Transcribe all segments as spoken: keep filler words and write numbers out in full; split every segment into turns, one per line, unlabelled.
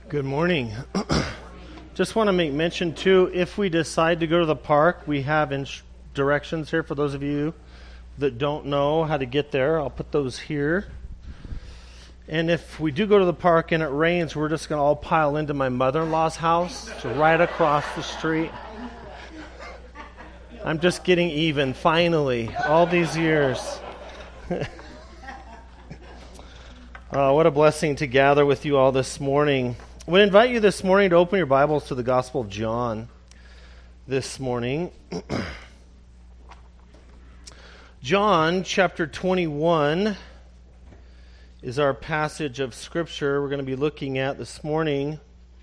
Good morning. Just want to make mention too, if we decide to go to the park, we have ins- directions here for those of you that don't know how to get there. I'll put those here. And if we do go to the park and it rains, we're just going to all pile into my mother-in-law's house. It's right across the street. I'm just getting even, finally, all these years. uh, what a blessing to gather with you all this morning. I would invite you this morning to open your Bibles to the Gospel of John this morning. John chapter twenty-one is our passage of Scripture we're going to be looking at this morning.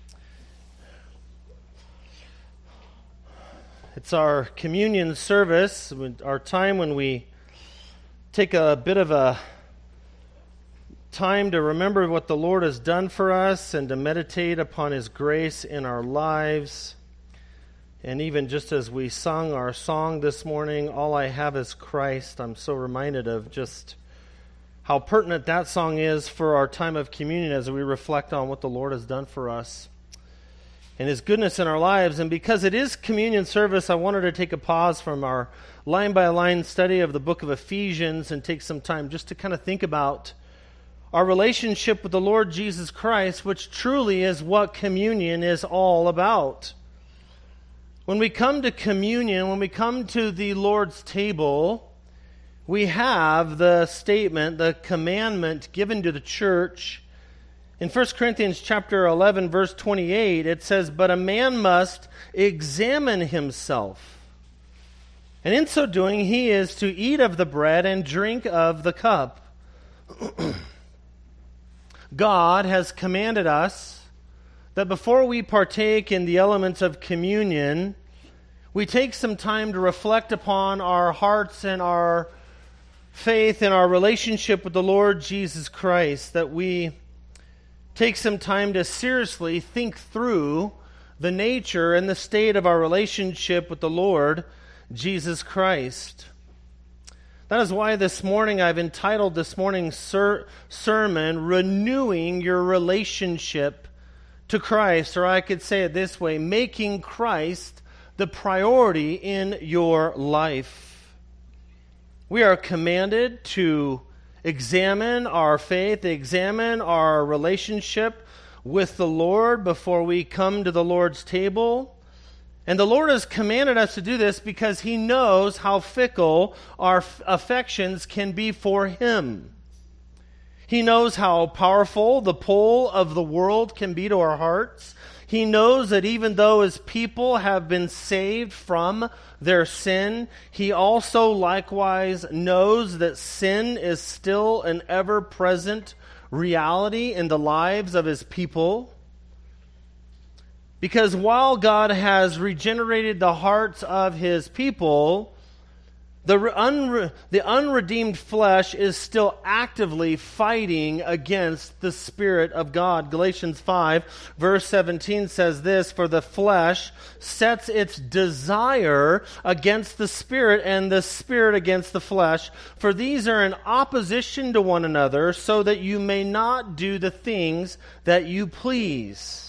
It's our communion service, our time when we take a bit of a time to remember what the Lord has done for us and to meditate upon His grace in our lives. And even just as we sung our song this morning, All I Have is Christ, I'm so reminded of just how pertinent that song is for our time of communion as we reflect on what the Lord has done for us and His goodness in our lives. And because it is communion service, I wanted to take a pause from our line-by-line study of the book of Ephesians and take some time just to kind of think about our relationship with the Lord Jesus Christ, which truly is what communion is all about. When we come to communion, when we come to the Lord's table, we have the statement, the commandment given to the church. In First Corinthians chapter eleven, verse twenty-eight, it says, "But a man must examine himself, and in so doing he is to eat of the bread and drink of the cup." God has commanded us that before we partake in the elements of communion, we take some time to reflect upon our hearts and our faith and our relationship with the Lord Jesus Christ, that we take some time to seriously think through the nature and the state of our relationship with the Lord Jesus Christ. That is why this morning I've entitled this morning's ser- sermon, Renewing Your Relationship to Christ. Or I could say it this way, making Christ the priority in your life. We are commanded to examine our faith, examine our relationship with the Lord before we come to the Lord's table. And the Lord has commanded us to do this because He knows how fickle our affections can be for Him. He knows how powerful the pull of the world can be to our hearts. He knows that even though His people have been saved from their sin, He also likewise knows that sin is still an ever-present reality in the lives of His people. Because while God has regenerated the hearts of His people, the, unre- the unredeemed flesh is still actively fighting against the Spirit of God. Galatians five, verse seventeen says this, "For the flesh sets its desire against the Spirit, and the Spirit against the flesh. For these are in opposition to one another, so that you may not do the things that you please."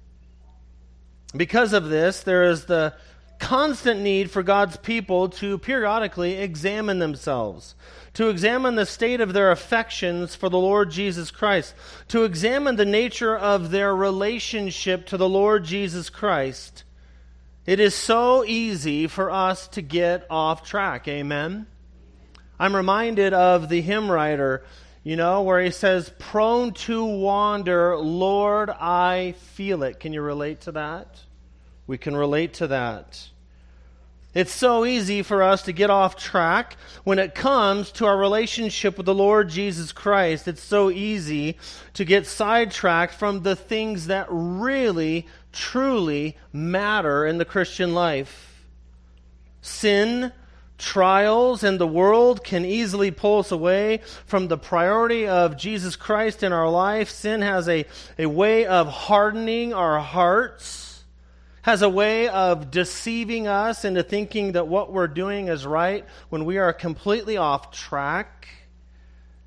Because of this, there is the constant need for God's people to periodically examine themselves, to examine the state of their affections for the Lord Jesus Christ, to examine the nature of their relationship to the Lord Jesus Christ. It is so easy for us to get off track, amen? I'm reminded of the hymn writer, you know, where he says, "Prone to wander, Lord, I feel it." Can you relate to that? We can relate to that. It's so easy for us to get off track when it comes to our relationship with the Lord Jesus Christ. It's so easy to get sidetracked from the things that really, truly matter in the Christian life. Sin, trials, and the world can easily pull us away from the priority of Jesus Christ in our life. Sin has a, a way of hardening our hearts, has a way of deceiving us into thinking that what we're doing is right when we are completely off track.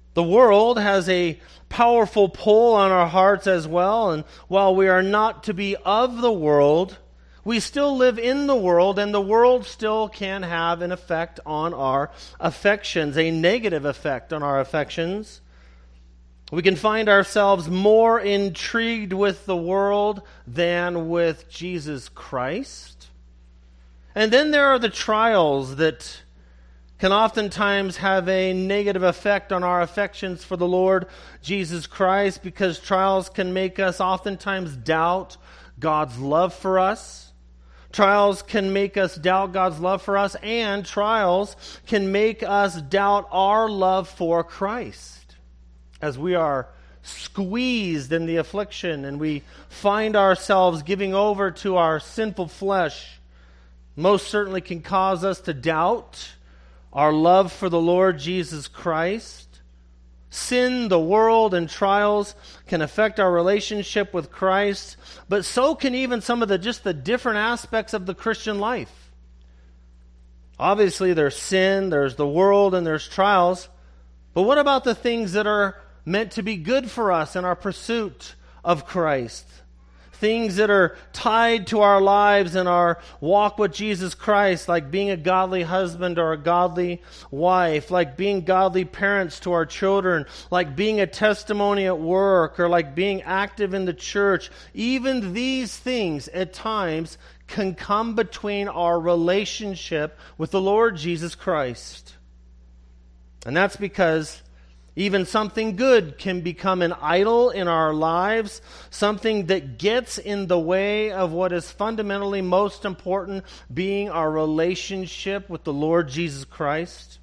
The world has a powerful pull on our hearts as well, and while we are not to be of the world, we still live in the world, and the world still can have an effect on our affections, a negative effect on our affections. We can find ourselves more intrigued with the world than with Jesus Christ. And then there are the trials that can oftentimes have a negative effect on our affections for the Lord Jesus Christ, because trials can make us oftentimes doubt God's love for us. Trials can make us doubt God's love for us, and trials can make us doubt our love for Christ. As we are squeezed in the affliction and we find ourselves giving over to our sinful flesh, most certainly can cause us to doubt our love for the Lord Jesus Christ. Sin, the world, and trials can affect our relationship with Christ, but so can even some of the just the different aspects of the Christian life. Obviously, there's sin, there's the world, and there's trials, but what about the things that are meant to be good for us in our pursuit of Christ? Things that are tied to our lives and our walk with Jesus Christ, like being a godly husband or a godly wife, like being godly parents to our children, like being a testimony at work, or like being active in the church. Even these things at times can come between our relationship with the Lord Jesus Christ. And that's because even something good can become an idol in our lives, something that gets in the way of what is fundamentally most important, being our relationship with the Lord Jesus Christ.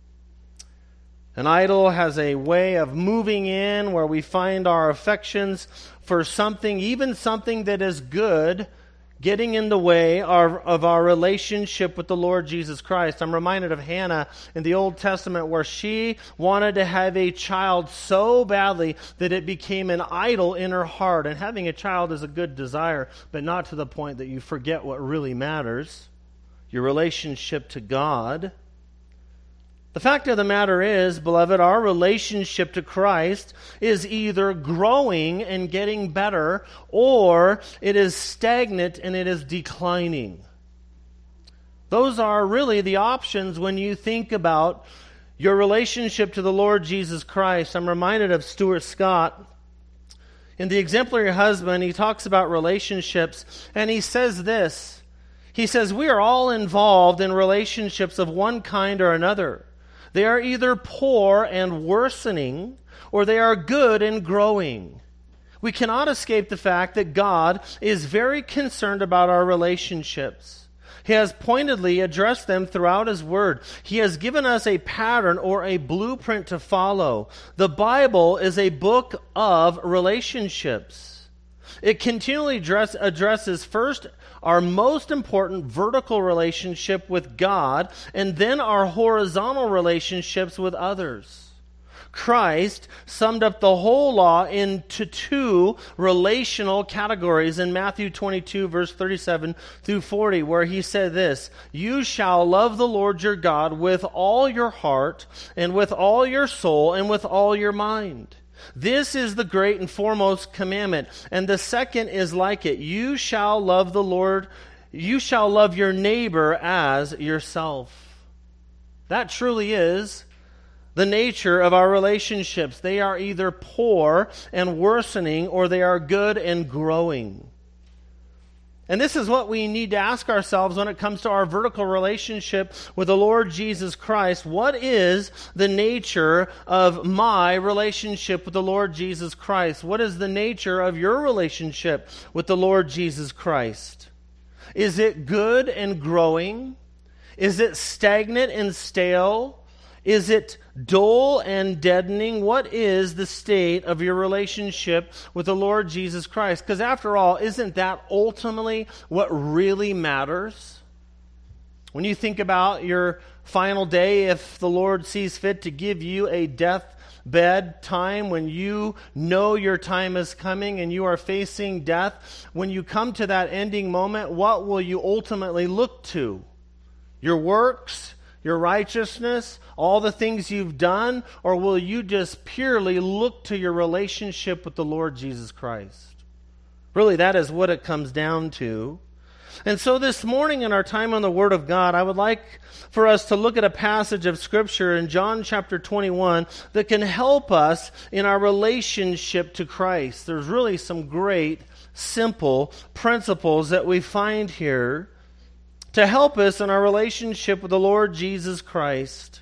An idol has a way of moving in where we find our affections for something, even something that is good, getting in the way of our relationship with the Lord Jesus Christ. I'm reminded of Hannah in the Old Testament, where she wanted to have a child so badly that it became an idol in her heart. And having a child is a good desire, but not to the point that you forget what really matters, your relationship to God. The fact of the matter is, beloved, our relationship to Christ is either growing and getting better, or it is stagnant and it is declining. Those are really the options when you think about your relationship to the Lord Jesus Christ. I'm reminded of Stuart Scott. In The Exemplary Husband, he talks about relationships, and he says this. He says, we are all involved in relationships of one kind or another. They are either poor and worsening, or they are good and growing. We cannot escape the fact that God is very concerned about our relationships. He has pointedly addressed them throughout His Word. He has given us a pattern or a blueprint to follow. The Bible is a book of relationships. It continually address, addresses first our most important vertical relationship with God, and then our horizontal relationships with others. Christ summed up the whole law into two relational categories in Matthew twenty-two, verse thirty-seven through forty, where He said this, you shall love the Lord your God with all your heart, and with all your soul, and with all your mind. This is the great and foremost commandment. And the second is like it. You shall love the Lord, you shall love your neighbor as yourself. That truly is the nature of our relationships. They are either poor and worsening, or they are good and growing. And this is what we need to ask ourselves when it comes to our vertical relationship with the Lord Jesus Christ. What is the nature of my relationship with the Lord Jesus Christ? What is the nature of your relationship with the Lord Jesus Christ? Is it good and growing? Is it stagnant and stale? Is it dull and deadening? What is the state of your relationship with the Lord Jesus Christ? Because after all, isn't that ultimately what really matters? When you think about your final day, if the Lord sees fit to give you a deathbed time, when you know your time is coming and you are facing death, when you come to that ending moment, what will you ultimately look to? Your works? your righteousness, all the things you've done, or will you just purely look to your relationship with the Lord Jesus Christ? Really, that is what it comes down to. And so this morning in our time on the Word of God, I would like for us to look at a passage of Scripture in John chapter twenty-one that can help us in our relationship to Christ. There's really some great, simple principles that we find here to help us in our relationship with the Lord Jesus Christ.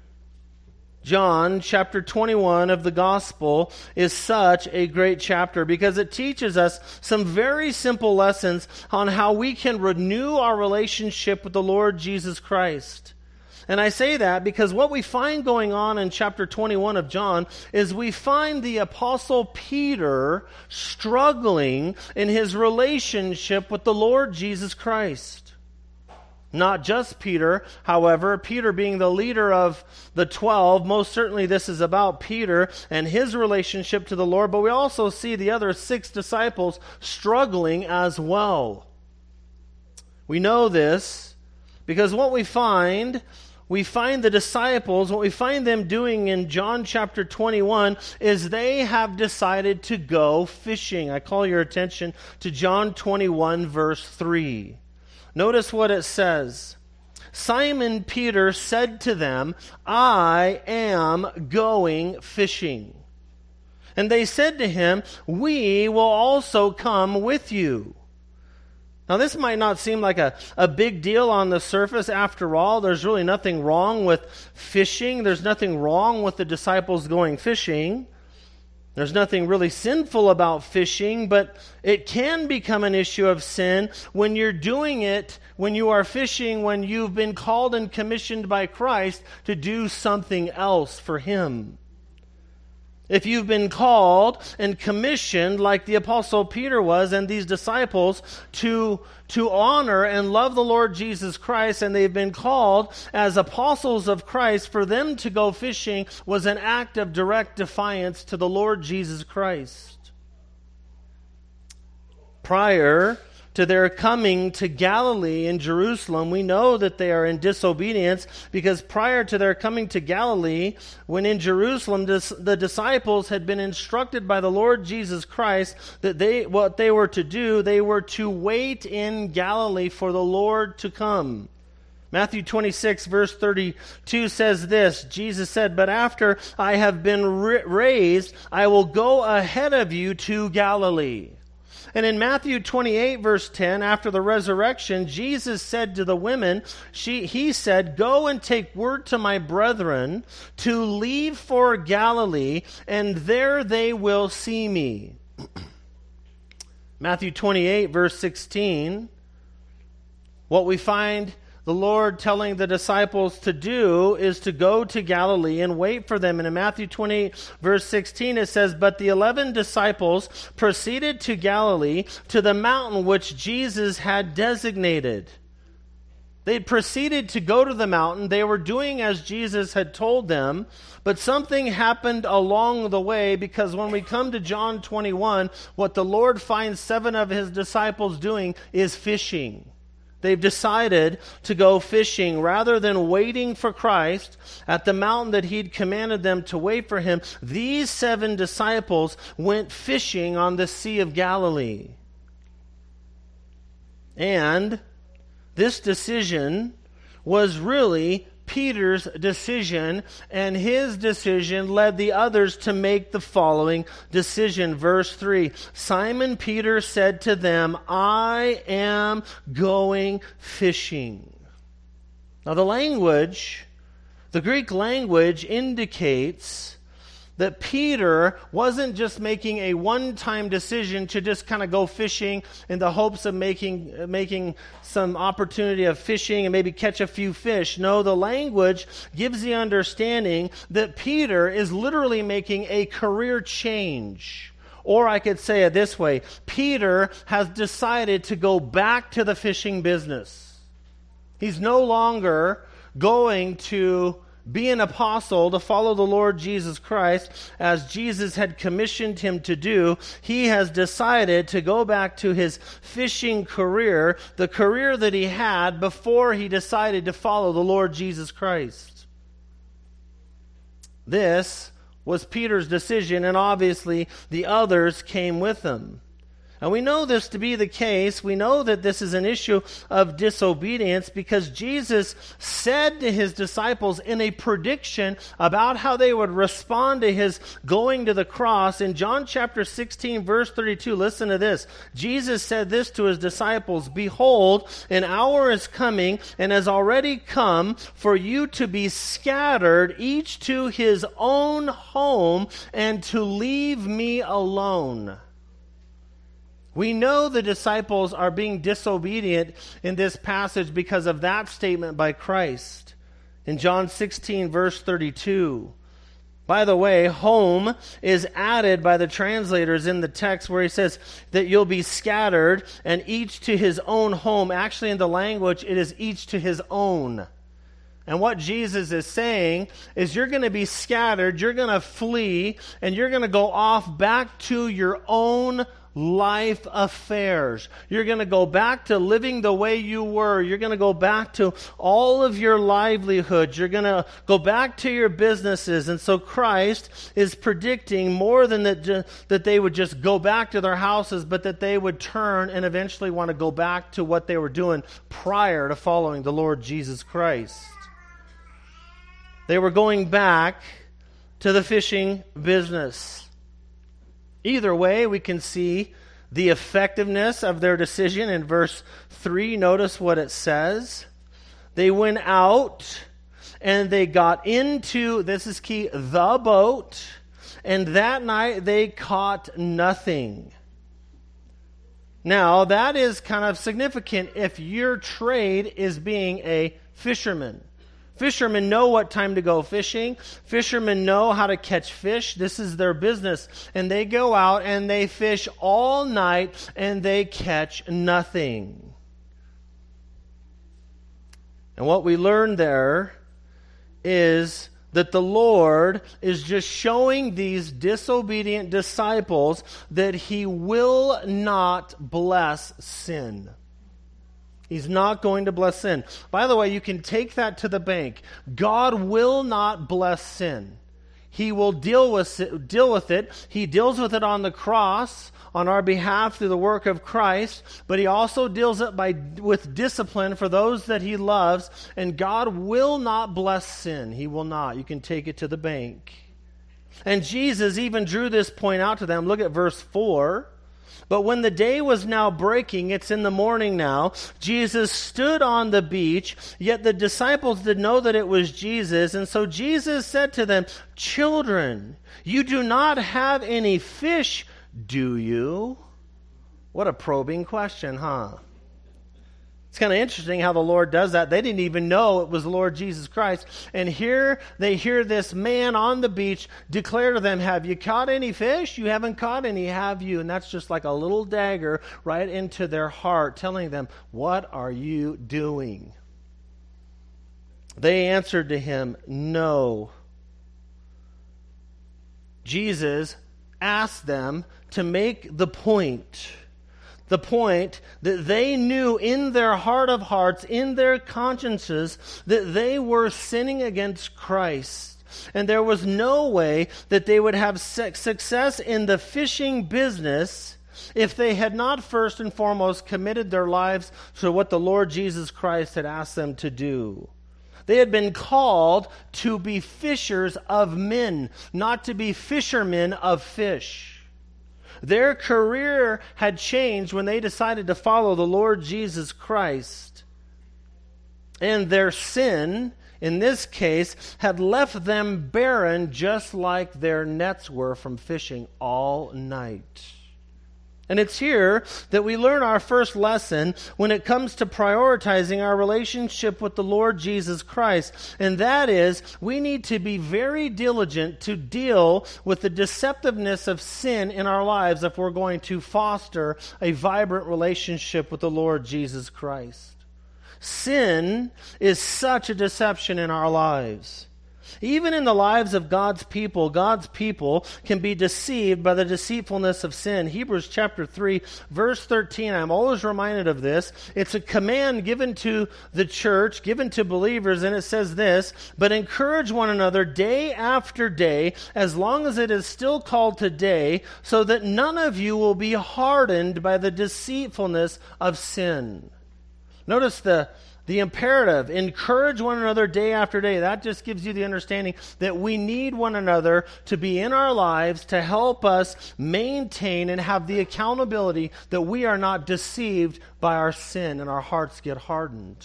John chapter twenty-one of the Gospel is such a great chapter because it teaches us some very simple lessons on how we can renew our relationship with the Lord Jesus Christ. And I say that because what we find going on in chapter twenty-one of John is we find the Apostle Peter struggling in his relationship with the Lord Jesus Christ. Not just Peter, however, Peter being the leader of the twelve, most certainly this is about Peter and his relationship to the Lord, but we also see the other six disciples struggling as well. We know this because what we find, we find the disciples, what we find them doing in John chapter twenty-one is they have decided to go fishing. I call your attention to John twenty-one verse three. Notice what it says. Simon Peter said to them, I am going fishing. And they said to him, we will also come with you. Now this might not seem like a, a big deal on the surface. After all, there's really nothing wrong with fishing. There's nothing wrong with the disciples going fishing. There's nothing really sinful about fishing, but it can become an issue of sin when you're doing it, when you are fishing, when you've been called and commissioned by Christ to do something else for Him. If you've been called and commissioned, like the Apostle Peter was and these disciples, to, to honor and love the Lord Jesus Christ, and they've been called as apostles of Christ, for them to go fishing was an act of direct defiance to the Lord Jesus Christ. Prior to their coming to Galilee in Jerusalem, we know that they are in disobedience because prior to their coming to Galilee, when in Jerusalem, the disciples had been instructed by the Lord Jesus Christ that they what they were to do, they were to wait in Galilee for the Lord to come. Matthew twenty-six verse thirty-two says this, Jesus said, but after I have been raised, I will go ahead of you to Galilee. And in Matthew twenty-eight, verse ten, after the resurrection, Jesus said to the women, she, he said, go and take word to my brethren to leave for Galilee, and there they will see me. Matthew twenty-eight, verse sixteen, what we find the Lord telling the disciples to do is to go to Galilee and wait for them. And in Matthew twenty-eight, verse sixteen, it says, but the eleven disciples proceeded to Galilee, to the mountain which Jesus had designated. They proceeded to go to the mountain. They were doing as Jesus had told them, but something happened along the way, because when we come to John twenty-one, what the Lord finds seven of his disciples doing is fishing. They've decided to go fishing rather than waiting for Christ at the mountain that he'd commanded them to wait for him. These seven disciples went fishing on the Sea of Galilee. And this decision was really Peter's decision, and his decision led the others to make the following decision. Verse three, Simon Peter said to them, I am going fishing. Now the language, the Greek language indicates that Peter wasn't just making a one-time decision to just kind of go fishing in the hopes of making making some opportunity of fishing and maybe catch a few fish. No, the language gives the understanding that Peter is literally making a career change. Or I could say it this way, Peter has decided to go back to the fishing business. He's no longer going to be an apostle, to follow the Lord Jesus Christ as Jesus had commissioned him to do, he has decided to go back to his fishing career, the career that he had before he decided to follow the Lord Jesus Christ. This was Peter's decision, and obviously the others came with him. And we know this to be the case. We know that this is an issue of disobedience because Jesus said to his disciples in a prediction about how they would respond to his going to the cross. In John chapter sixteen, verse thirty-two, listen to this. Jesus said this to his disciples, "Behold, an hour is coming and has already come for you to be scattered, each to his own home, and to leave me alone." We know the disciples are being disobedient in this passage because of that statement by Christ. In John sixteen, verse thirty-two. By the way, home is added by the translators in the text where he says that you'll be scattered and each to his own home. Actually, in the language, it is each to his own. And what Jesus is saying is you're going to be scattered, you're going to flee, and you're going to go off back to your own life affairs. You're going to go back to living the way you were. You're going to go back to all of your livelihoods. You're going to go back to your businesses. And so Christ is predicting more than that, that they would just go back to their houses, but that they would turn and eventually want to go back to what they were doing prior to following the Lord Jesus Christ. They were going back to the fishing business. Either way, we can see the effectiveness of their decision in verse three. Notice what it says. They went out and they got into, this is key, the boat, and that night they caught nothing. Now, that is kind of significant if your trade is being a fisherman. Fishermen know what time to go fishing. Fishermen know how to catch fish. This is their business. And they go out and they fish all night and they catch nothing. And what we learn there is that the Lord is just showing these disobedient disciples that He will not bless sin. He's not going to bless sin. By the way, you can take that to the bank. God will not bless sin. He will deal with it, deal with it. He deals with it on the cross on our behalf through the work of Christ, but He also deals it by with discipline for those that He loves, and God will not bless sin. He will not. You can take it to the bank. And Jesus even drew this point out to them. Look at verse four. But when the day was now breaking, it's in the morning now, Jesus stood on the beach, yet the disciples did know that it was Jesus. And so Jesus said to them, "Children, you do not have any fish, do you?" What a probing question, huh? It's kind of interesting how the Lord does that. They didn't even know it was the Lord Jesus Christ. And here they hear this man on the beach declare to them, "Have you caught any fish? You haven't caught any, have you?" And that's just like a little dagger right into their heart, telling them, "What are you doing?" They answered to him, "No." Jesus asked them to make the point. The point that they knew in their heart of hearts, in their consciences, that they were sinning against Christ. And there was no way that they would have success in the fishing business if they had not first and foremost committed their lives to what the Lord Jesus Christ had asked them to do. They had been called to be fishers of men, not to be fishermen of fish. Their career had changed when they decided to follow the Lord Jesus Christ. And their sin, in this case, had left them barren just like their nets were from fishing all night. And it's here that we learn our first lesson when it comes to prioritizing our relationship with the Lord Jesus Christ. And that is, we need to be very diligent to deal with the deceptiveness of sin in our lives if we're going to foster a vibrant relationship with the Lord Jesus Christ. Sin is such a deception in our lives. Even in the lives of God's people, God's people can be deceived by the deceitfulness of sin. Hebrews chapter three, verse thirteen, I'm always reminded of this. It's a command given to the church, given to believers, and it says this, "But encourage one another day after day, as long as it is still called today, so that none of you will be hardened by the deceitfulness of sin." Notice the The imperative, encourage one another day after day. That just gives you the understanding that we need one another to be in our lives to help us maintain and have the accountability that we are not deceived by our sin and our hearts get hardened.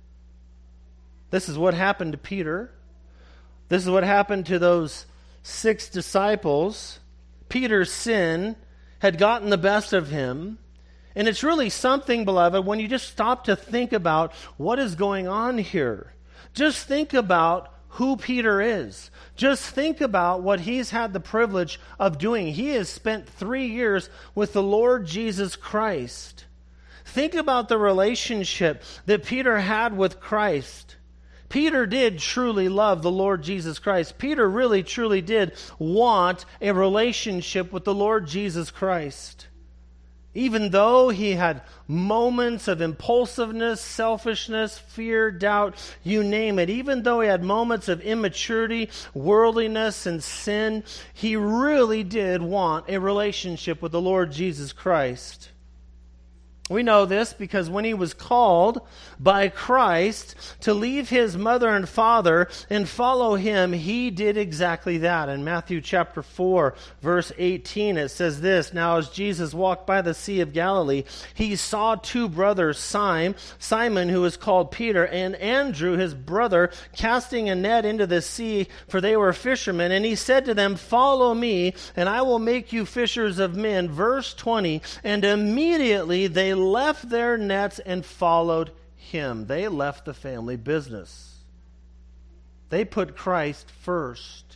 This is what happened to Peter. This is what happened to those six disciples. Peter's sin had gotten the best of him. And it's really something, beloved, when you just stop to think about what is going on here. Just think about who Peter is. Just think about what he's had the privilege of doing. He has spent three years with the Lord Jesus Christ. Think about the relationship that Peter had with Christ. Peter did truly love the Lord Jesus Christ. Peter really, truly did want a relationship with the Lord Jesus Christ. Even though he had moments of impulsiveness, selfishness, fear, doubt, you name it. Even though he had moments of immaturity, worldliness, and sin, he really did want a relationship with the Lord Jesus Christ. We know this because when he was called by Christ to leave his mother and father and follow him, he did exactly that. In Matthew chapter four, verse eighteen, it says this, "Now as Jesus walked by the Sea of Galilee, he saw two brothers, Simon, Simon who was called Peter, and Andrew his brother, casting a net into the sea, for they were fishermen. And he said to them, 'Follow me, and I will make you fishers of men.'" Verse twenty, "And immediately they left their nets and followed him." They left the family business. They put Christ first.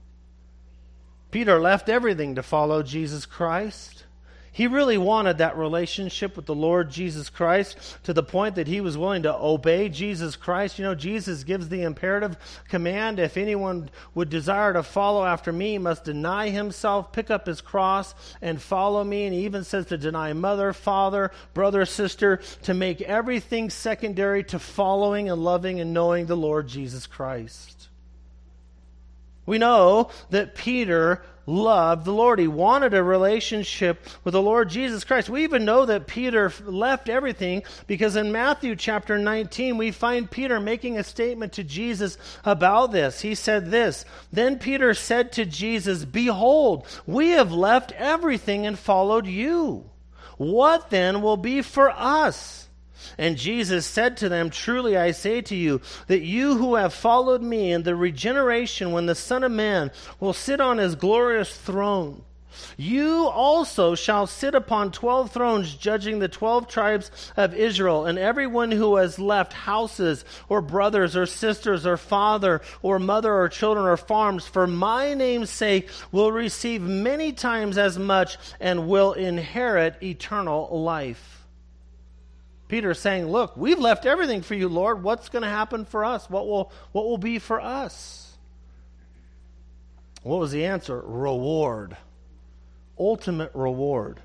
Peter left everything to follow Jesus Christ. He really wanted that relationship with the Lord Jesus Christ to the point that he was willing to obey Jesus Christ. You know, Jesus gives the imperative command, "If anyone would desire to follow after me, he must deny himself, pick up his cross, and follow me." And he even says to deny mother, father, brother, sister, to make everything secondary to following and loving and knowing the Lord Jesus Christ. We know that Peter loved the Lord. He wanted a relationship with the Lord Jesus Christ. We even know that Peter left everything because in Matthew chapter nineteen, we find Peter making a statement to Jesus about this. He said this, "Then Peter said to Jesus, 'Behold, we have left everything and followed you. What then will be for us?' And Jesus said to them, 'Truly I say to you, that you who have followed me in the regeneration when the Son of Man will sit on his glorious throne, you also shall sit upon twelve thrones, judging the twelve tribes of Israel. And everyone who has left houses or brothers or sisters or father or mother or children or farms for my name's sake will receive many times as much and will inherit eternal life.'" Peter's saying, "Look, we've left everything for you, Lord. What's going to happen for us? What will, what will be for us?" What was the answer? Reward. Ultimate reward.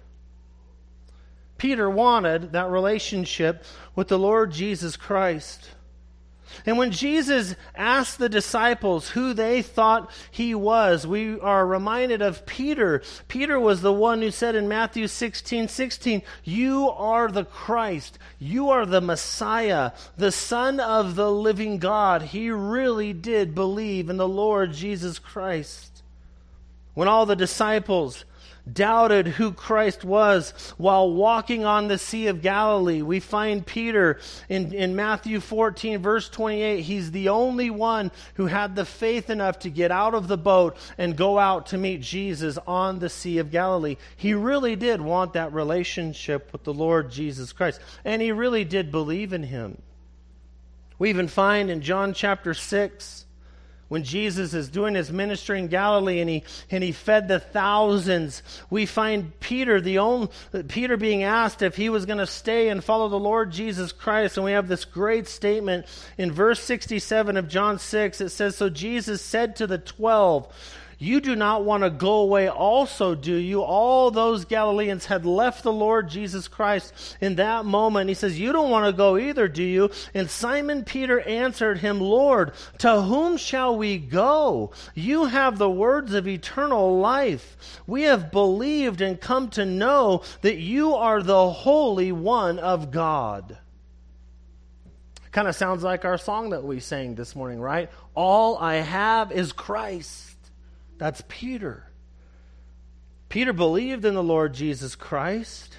Peter wanted that relationship with the Lord Jesus Christ. And when Jesus asked the disciples who they thought he was, we are reminded of Peter. Peter was the one who said in Matthew sixteen sixteen, "You are the Christ. You are the Messiah, the Son of the living God." He really did believe in the Lord Jesus Christ. When all the disciples doubted who Christ was while walking on the Sea of Galilee, we find Peter in, in Matthew fourteen, verse twenty-eight. He's the only one who had the faith enough to get out of the boat and go out to meet Jesus on the Sea of Galilee. He really did want that relationship with the Lord Jesus Christ, and he really did believe in him. We even find in John chapter six, when Jesus is doing his ministry in Galilee and he and he fed the thousands, we find Peter the only Peter being asked if he was going to stay and follow the Lord Jesus Christ. And we have this great statement in verse sixty-seven of John six. It says, "So Jesus said to the twelve, 'You do not want to go away also, do you?'" All those Galileans had left the Lord Jesus Christ in that moment. He says, "You don't want to go either, do you?" And Simon Peter answered him, "Lord, to whom shall we go? You have the words of eternal life. We have believed and come to know that you are the Holy One of God." Kind of sounds like our song that we sang this morning, right? All I have is Christ. That's Peter. Peter believed in the Lord Jesus Christ.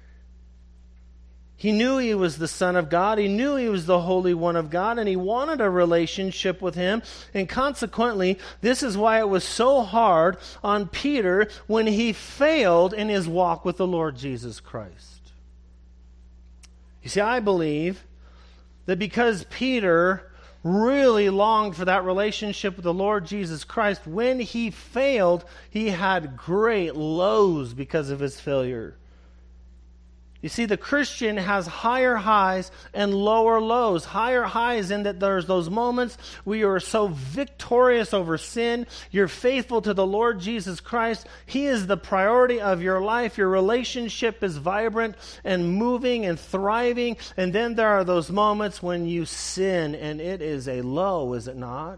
He knew he was the Son of God. He knew he was the Holy One of God, and he wanted a relationship with him. And consequently, this is why it was so hard on Peter when he failed in his walk with the Lord Jesus Christ. You see, I believe that because Peter really longed for that relationship with the Lord Jesus Christ, when he failed, he had great lows because of his failure. You see, the Christian has higher highs and lower lows. Higher highs in that there's those moments where you are so victorious over sin. You're faithful to the Lord Jesus Christ. He is the priority of your life. Your relationship is vibrant and moving and thriving. And then there are those moments when you sin, and it is a low, is it not?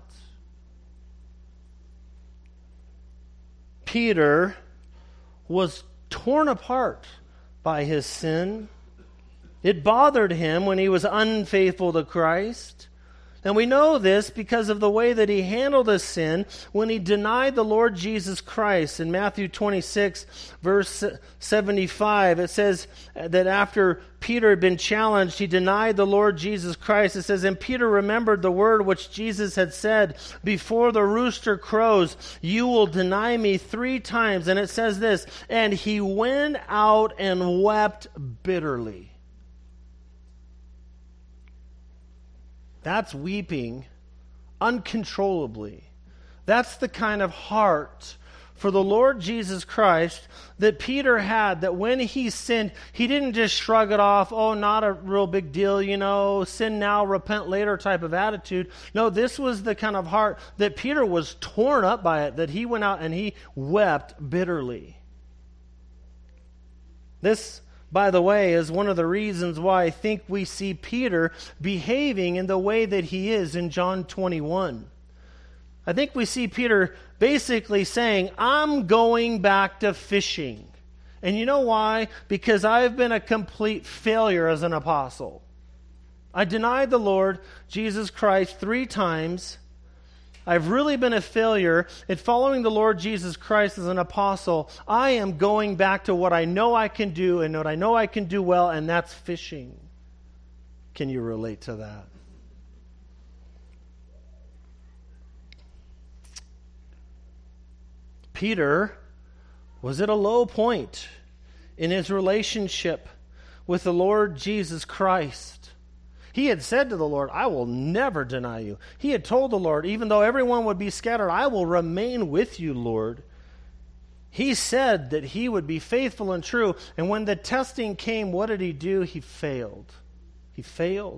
Peter was torn apart by his sin. It bothered him when he was unfaithful to Christ. And we know this because of the way that he handled his sin when he denied the Lord Jesus Christ. In Matthew twenty-six, verse seventy-five, it says that after Peter had been challenged, he denied the Lord Jesus Christ. It says, "And Peter remembered the word which Jesus had said, 'Before the rooster crows, you will deny me three times.' And it says this, 'And he went out and wept bitterly.'" That's weeping uncontrollably. That's the kind of heart for the Lord Jesus Christ that Peter had, that when he sinned, he didn't just shrug it off, "Oh, not a real big deal, you know, sin now, repent later" type of attitude. No, this was the kind of heart that Peter was torn up by it, that he went out and he wept bitterly. This, by the way, is one of the reasons why I think we see Peter behaving in the way that he is in John twenty-one. I think we see Peter basically saying, "I'm going back to fishing." And you know why? Because I've been a complete failure as an apostle. I denied the Lord Jesus Christ three times. I've really been a failure at following the Lord Jesus Christ as an apostle. I am going back to what I know I can do and what I know I can do well, and that's fishing. Can you relate to that? Peter was at a low point in his relationship with the Lord Jesus Christ. He had said to the Lord, "I will never deny you." He had told the Lord, even though everyone would be scattered, "I will remain with you, Lord." He said that he would be faithful and true. And when the testing came, what did he do? He failed. He failed.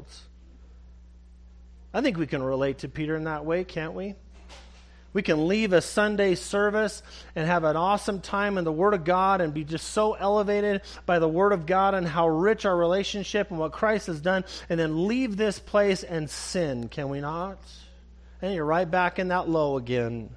I think we can relate to Peter in that way, can't we? We can leave a Sunday service and have an awesome time in the Word of God and be just so elevated by the Word of God and how rich our relationship and what Christ has done, and then leave this place and sin, can we not? And you're right back in that low again.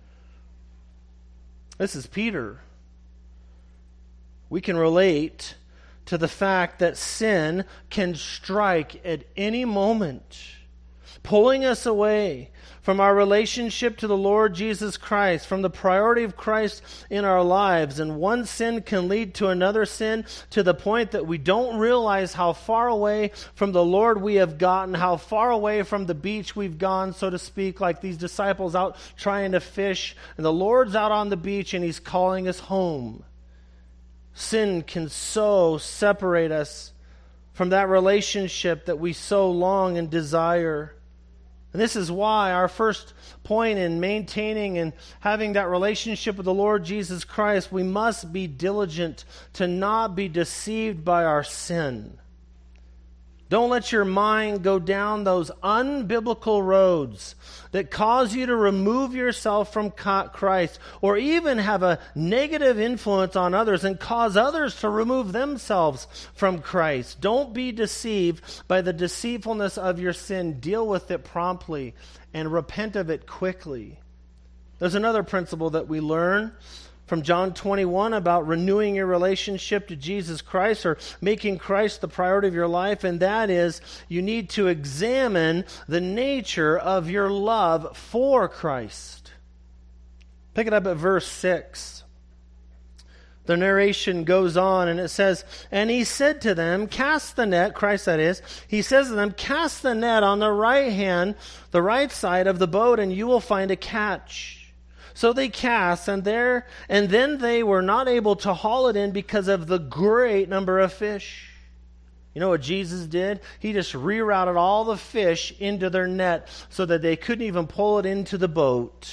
This is Peter. We can relate to the fact that sin can strike at any moment, pulling us away from our relationship to the Lord Jesus Christ, from the priority of Christ in our lives. And one sin can lead to another sin to the point that we don't realize how far away from the Lord we have gotten, how far away from the beach we've gone, so to speak, like these disciples out trying to fish. And the Lord's out on the beach and He's calling us home. Sin can so separate us from that relationship that we so long and desire. And this is why our first point in maintaining and having that relationship with the Lord Jesus Christ, we must be diligent to not be deceived by our sin. Don't let your mind go down those unbiblical roads that cause you to remove yourself from Christ, or even have a negative influence on others and cause others to remove themselves from Christ. Don't be deceived by the deceitfulness of your sin. Deal with it promptly and repent of it quickly. There's another principle that we learn from John twenty-one about renewing your relationship to Jesus Christ, or making Christ the priority of your life, and that is you need to examine the nature of your love for Christ. Pick it up at verse six. The narration goes on and it says, "And he said to them, cast the net," Christ that is, he says to them, "Cast the net on the right hand, the right side of the boat, and you will find a catch." So they cast, and there, and then they were not able to haul it in because of the great number of fish. You know what Jesus did? He just rerouted all the fish into their net so that they couldn't even pull it into the boat.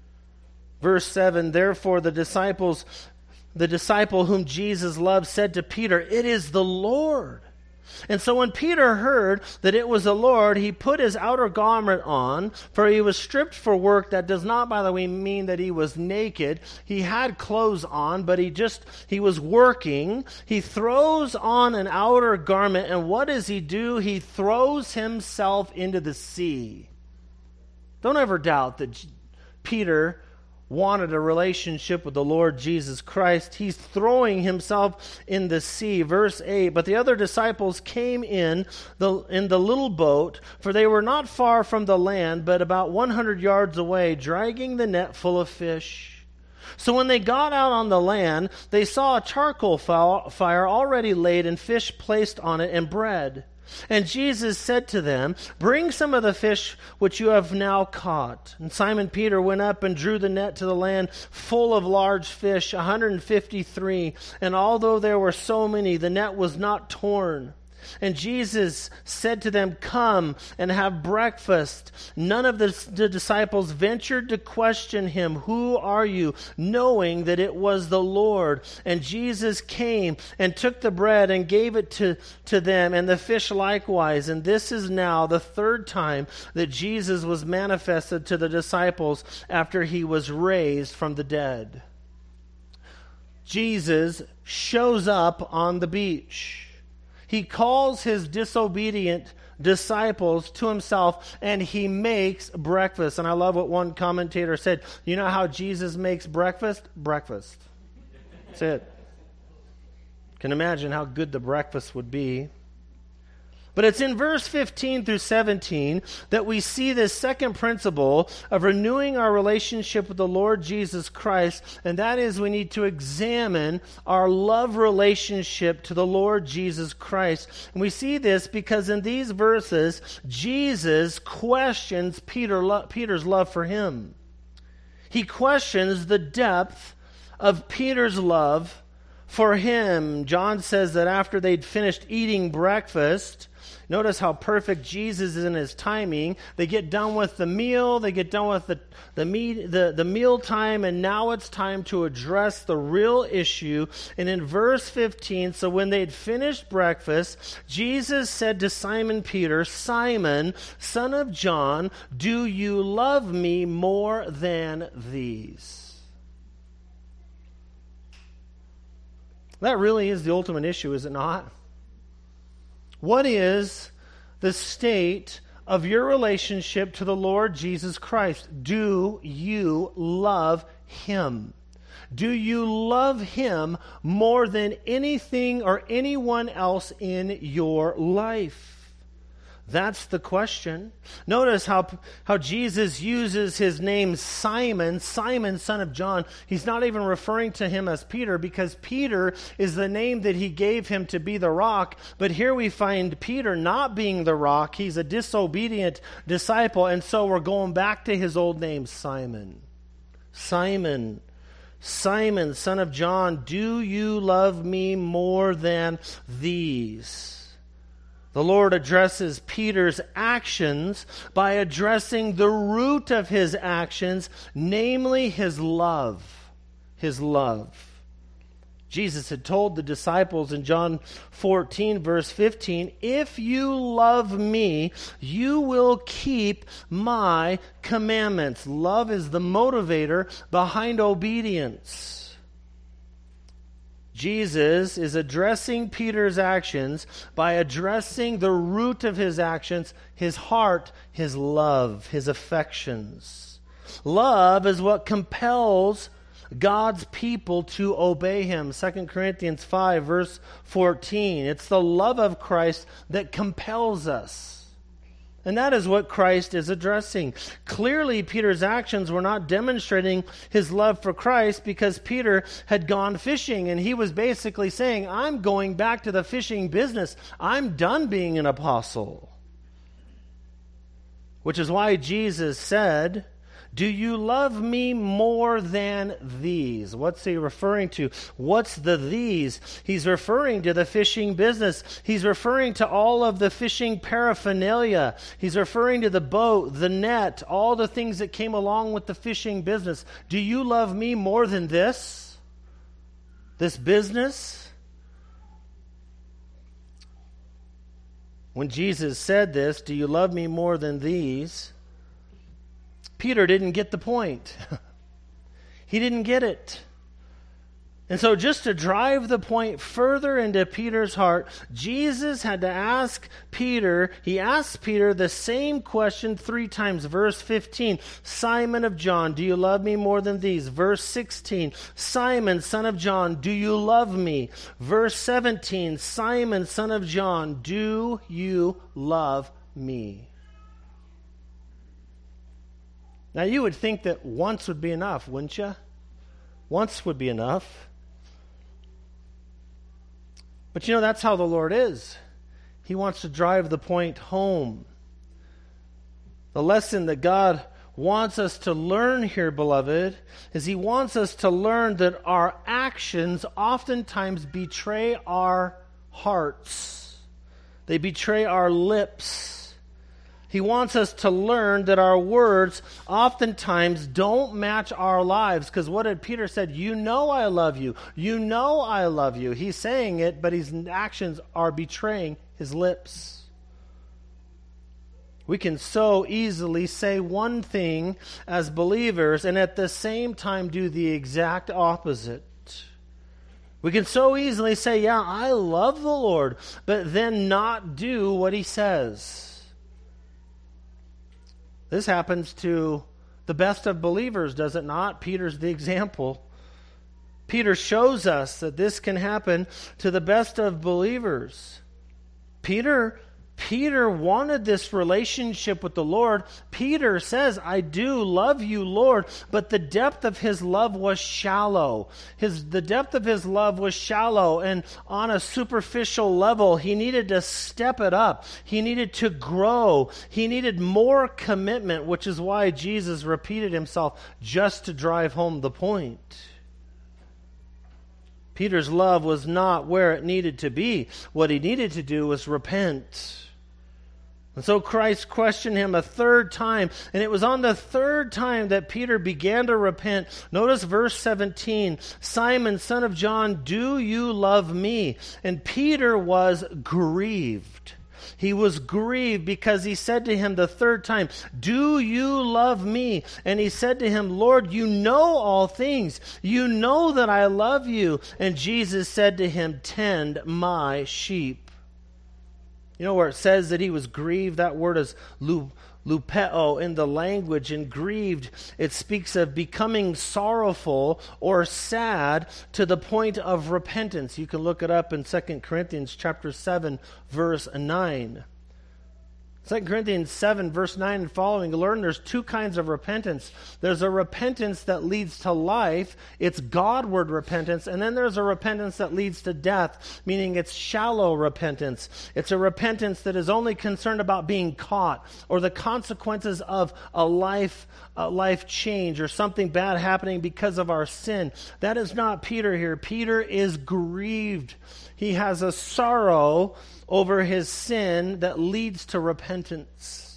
Verse seven, "Therefore the disciples, the disciple whom Jesus loved said to Peter, 'It is the Lord.' And so when Peter heard that it was the Lord, he put his outer garment on, for he was stripped for work." That does not, by the way, mean that he was naked. He had clothes on, but he just, he was working. He throws on an outer garment, and what does he do? He throws himself into the sea. Don't ever doubt that Peter wanted a relationship with the Lord Jesus Christ. He's throwing himself in the sea. Verse eight, "But the other disciples came in the in the little boat, for they were not far from the land, but about one hundred yards away, dragging the net full of fish. So when they got out on the land, they saw a charcoal fire already laid and fish placed on it and bread. And Jesus said to them, 'Bring some of the fish which you have now caught.' And Simon Peter went up and drew the net to the land full of large fish, one hundred fifty-three. And although there were so many, the net was not torn. And Jesus said to them, 'Come and have breakfast.' None of the, the disciples ventured to question him, 'Who are you?' knowing that it was the Lord. And Jesus came and took the bread and gave it to, to them, and the fish likewise. And this is now the third time that Jesus was manifested to the disciples after he was raised from the dead." Jesus shows up on the beach. He calls his disobedient disciples to himself, and he makes breakfast. And I love what one commentator said. You know how Jesus makes breakfast? Breakfast. That's it. Can imagine how good the breakfast would be. But it's in verse fifteen through seventeen that we see this second principle of renewing our relationship with the Lord Jesus Christ, and that is we need to examine our love relationship to the Lord Jesus Christ. And we see this because in these verses, Jesus questions Peter, Peter's love for him. He questions the depth of Peter's love for him. John says that after they'd finished eating breakfast, notice how perfect Jesus is in his timing. They get done with the meal, they get done with the the, meat, the, the meal time, and now it's time to address the real issue. And in verse fifteen, "So when they'd finished breakfast, Jesus said to Simon Peter, 'Simon, son of John, do you love me more than these?'" That really is the ultimate issue, is it not? What is the state of your relationship to the Lord Jesus Christ? Do you love him? Do you love him more than anything or anyone else in your life? That's the question. Notice how, how Jesus uses his name Simon, Simon, son of John. He's not even referring to him as Peter, because Peter is the name that he gave him to be the rock. But here we find Peter not being the rock. He's a disobedient disciple. And so we're going back to his old name, Simon. Simon, Simon, son of John, do you love me more than these? The Lord addresses Peter's actions by addressing the root of his actions, namely his love. His love. Jesus had told the disciples in John fourteen, verse fifteen, "If you love me, you will keep my commandments." Love is the motivator behind obedience. Jesus is addressing Peter's actions by addressing the root of his actions, his heart, his love, his affections. Love is what compels God's people to obey him. Second Corinthians five, verse fourteen. It's the love of Christ that compels us. And that is what Christ is addressing. Clearly, Peter's actions were not demonstrating his love for Christ, because Peter had gone fishing, and he was basically saying, I'm going back to the fishing business. I'm done being an apostle. Which is why Jesus said, "Do you love me more than these?" What's he referring to? What's the these? He's referring to the fishing business. He's referring to all of the fishing paraphernalia. He's referring to the boat, the net, all the things that came along with the fishing business. Do you love me more than this? This business? When Jesus said this, "Do you love me more than these?" Peter didn't get the point. He didn't get it. And so just to drive the point further into Peter's heart, Jesus had to ask Peter, he asked Peter the same question three times. Verse fifteen, "Simon of John, do you love me more than these?" Verse sixteen, "Simon, son of John, do you love me?" Verse seventeen, "Simon, son of John, do you love me?" Now, you would think that once would be enough, wouldn't you? Once would be enough. But you know, that's how the Lord is. He wants to drive the point home. The lesson that God wants us to learn here, beloved, is He wants us to learn that our actions oftentimes betray our hearts. They betray our lips. He wants us to learn that our words oftentimes don't match our lives. Because what did Peter said? You know I love you. You know I love you. He's saying it, but his actions are betraying his lips. We can so easily say one thing as believers and at the same time do the exact opposite. We can so easily say, yeah, I love the Lord, but then not do what He says. This happens to the best of believers, does it not? Peter's the example. Peter shows us that this can happen to the best of believers. Peter, Peter wanted this relationship with the Lord. Peter says, I do love you, Lord, but the depth of his love was shallow. His, the depth of his love was shallow, and on a superficial level, he needed to step it up. He needed to grow. He needed more commitment, which is why Jesus repeated himself just to drive home the point. Peter's love was not where it needed to be. What he needed to do was repent. And so Christ questioned him a third time, and it was on the third time that Peter began to repent. Notice verse seventeen, Simon, son of John, do you love me? And Peter was grieved. He was grieved because he said to him the third time, do you love me? And he said to him, Lord, you know all things. You know that I love you. And Jesus said to him, tend my sheep. You know where it says that he was grieved? That word is lupeo in the language. And grieved, it speaks of becoming sorrowful or sad to the point of repentance. You can look it up in Second Corinthians chapter seven, verse nine. Second Corinthians seven, verse nine and following, learn there's two kinds of repentance. There's a repentance that leads to life. It's Godward repentance. And then there's a repentance that leads to death, meaning it's shallow repentance. It's a repentance that is only concerned about being caught or the consequences of a life, a life change or something bad happening because of our sin. That is not Peter here. Peter is grieved. He has a sorrow over his sin that leads to repentance.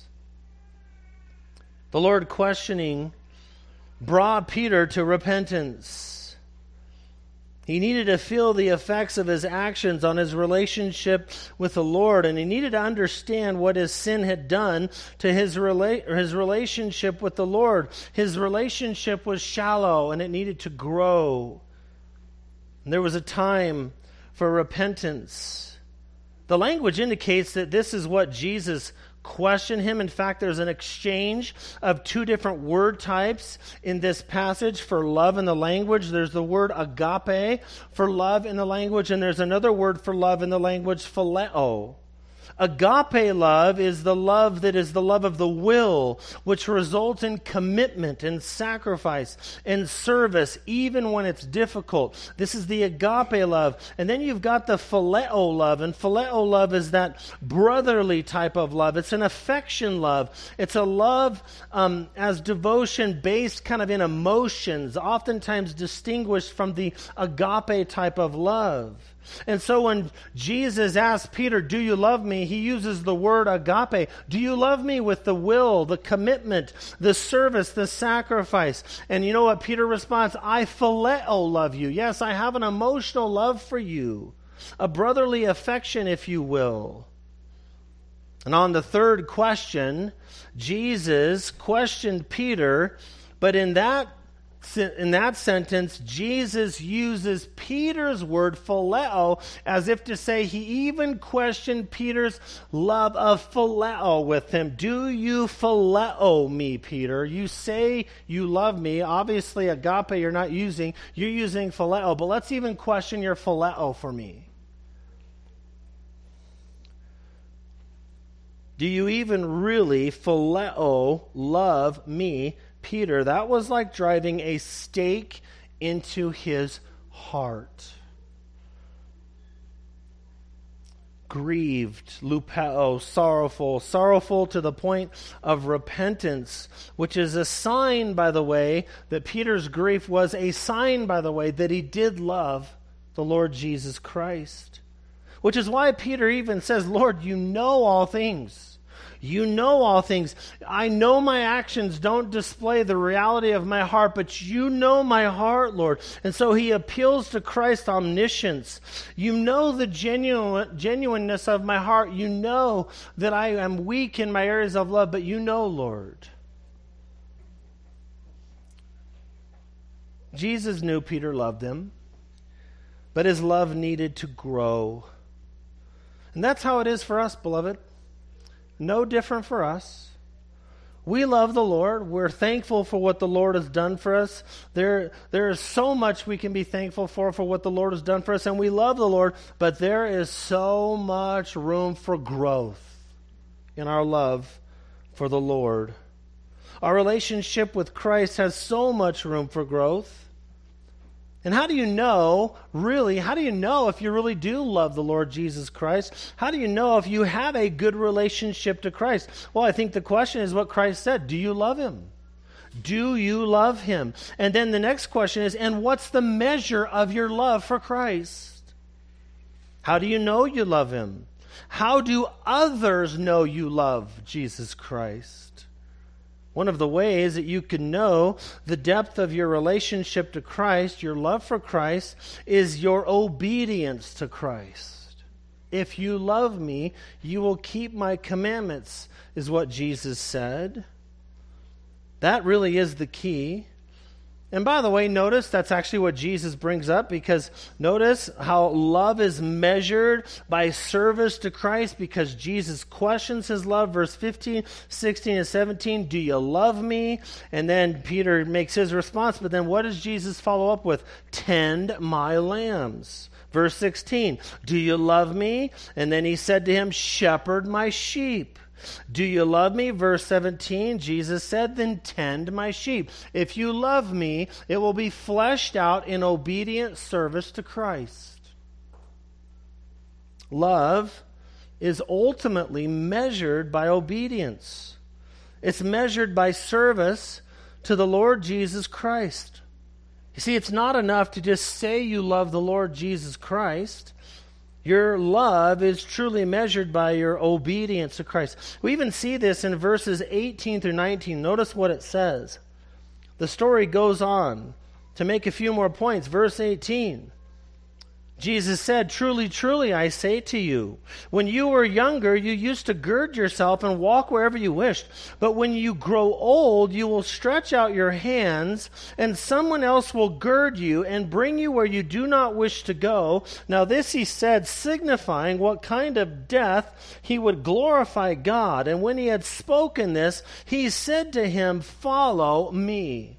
The Lord questioning brought Peter to repentance. He needed to feel the effects of his actions on his relationship with the Lord, and he needed to understand what his sin had done to his rela- or his relationship with the Lord. His relationship was shallow, and it needed to grow. And there was a time for repentance. The language indicates that this is what Jesus questioned him. In fact, there's an exchange of two different word types in this passage for love in the language. There's the word agape for love in the language, and there's another word for love in the language, phileo. Agape love is the love that is the love of the will, which results in commitment and sacrifice and service, even when it's difficult. This is the agape love. And then you've got the phileo love, and phileo love is that brotherly type of love. It's an affection love. It's a love um, as devotion based kind of in emotions, oftentimes distinguished from the agape type of love. And so when Jesus asked Peter, do you love me? He uses the word agape. Do you love me with the will, the commitment, the service, the sacrifice? And you know what Peter responds? I phileo love you. Yes, I have an emotional love for you. A brotherly affection, if you will. And on the third question, Jesus questioned Peter, but in that In that sentence, Jesus uses Peter's word, phileo, as if to say he even questioned Peter's love of phileo with him. Do you phileo me, Peter? You say you love me. Obviously, agape you're not using. You're using phileo, but let's even question your phileo for me. Do you even really phileo love me, Peter? That was like driving a stake into his heart. Grieved, lupeo, sorrowful, sorrowful to the point of repentance, which is a sign, by the way, that Peter's grief was a sign, by the way, that he did love the Lord Jesus Christ. Which is why Peter even says, Lord, you know all things. You know all things. I know my actions don't display the reality of my heart, but you know my heart, Lord. And so he appeals to Christ's omniscience. You know the genuine, genuineness of my heart. You know that I am weak in my areas of love, but you know, Lord. Jesus knew Peter loved him, but his love needed to grow. And that's how it is for us, beloved. No different for us. We love the Lord. We're thankful for what the Lord has done for us. There, there is so much we can be thankful for, for what the Lord has done for us, and we love the Lord, but there is so much room for growth in our love for the Lord. Our relationship with Christ has so much room for growth. And how do you know, really, how do you know if you really do love the Lord Jesus Christ? How do you know if you have a good relationship to Christ? Well, I think the question is what Christ said. Do you love him? Do you love him? And then the next question is, and what's the measure of your love for Christ? How do you know you love him? How do others know you love Jesus Christ? One of the ways that you can know the depth of your relationship to Christ, your love for Christ, is your obedience to Christ. If you love me, you will keep my commandments, is what Jesus said. That really is the key. And by the way, notice that's actually what Jesus brings up, because notice how love is measured by service to Christ, because Jesus questions his love. Verse fifteen, sixteen, and seventeen, do you love me? And then Peter makes his response, but then what does Jesus follow up with? Tend my lambs. Verse sixteen, do you love me? And then he said to him, shepherd my sheep. Do you love me? Verse seventeen, Jesus said, then tend my sheep. If you love me, it will be fleshed out in obedient service to Christ. Love is ultimately measured by obedience. It's measured by service to the Lord Jesus Christ. You see, it's not enough to just say you love the Lord Jesus Christ. Your love is truly measured by your obedience to Christ. We even see this in verses eighteen through nineteen. Notice what it says. The story goes on to make a few more points. Verse eighteen. Jesus said, truly, truly, I say to you, when you were younger, you used to gird yourself and walk wherever you wished. But when you grow old, you will stretch out your hands, and someone else will gird you and bring you where you do not wish to go. Now this he said, signifying what kind of death he would glorify God. And when he had spoken this, he said to him, follow me.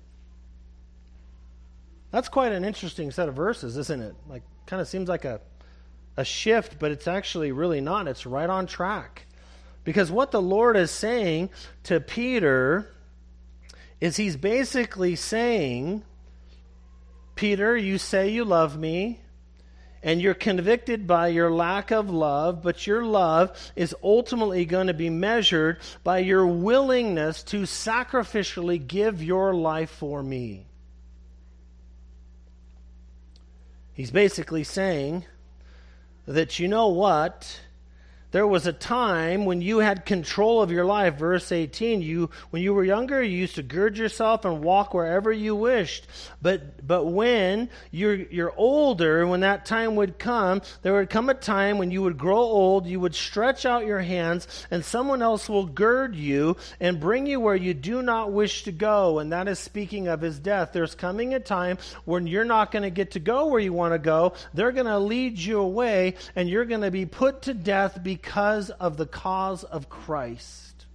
That's quite an interesting set of verses, isn't it? Like, kind of seems like a, a shift, but it's actually really not. It's right on track. Because what the Lord is saying to Peter is he's basically saying, Peter, you say you love me, and you're convicted by your lack of love, but your love is ultimately going to be measured by your willingness to sacrificially give your life for me. He's basically saying that, you know what? There was a time when you had control of your life. Verse eighteen, you, when you were younger, you used to gird yourself and walk wherever you wished. But but when you're, you're older, when that time would come, there would come a time when you would grow old, you would stretch out your hands, and someone else will gird you and bring you where you do not wish to go. And that is speaking of his death. There's coming a time when you're not going to get to go where you want to go. They're going to lead you away, and you're going to be put to death because Because of the cause of Christ.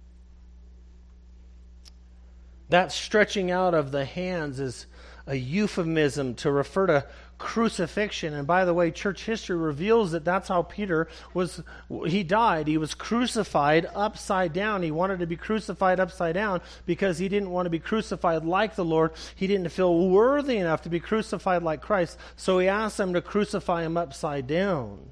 That stretching out of the hands is a euphemism to refer to crucifixion. And by the way, church history reveals that that's how Peter was, he died. He was crucified upside down. He wanted to be crucified upside down because he didn't want to be crucified like the Lord. He didn't feel worthy enough to be crucified like Christ. So he asked them to crucify him upside down.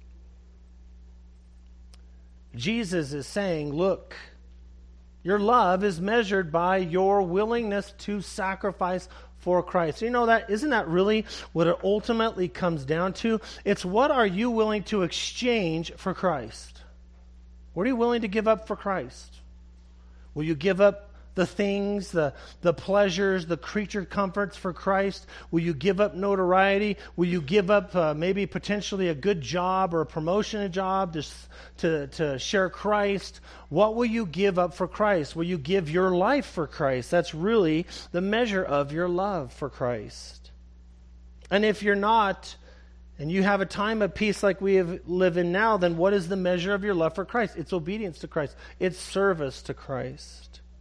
Jesus is saying, look, your love is measured by your willingness to sacrifice for Christ. You know that, isn't that really what it ultimately comes down to? It's what are you willing to exchange for Christ? What are you willing to give up for Christ? Will you give up the things, the, the pleasures, the creature comforts for Christ? Will you give up notoriety? Will you give up uh, maybe potentially a good job or a promotion a job to, to, to share Christ? What will you give up for Christ? Will you give your life for Christ? That's really the measure of your love for Christ. And if you're not, and you have a time of peace like we have, live in now, then what is the measure of your love for Christ? It's obedience to Christ. It's service to Christ.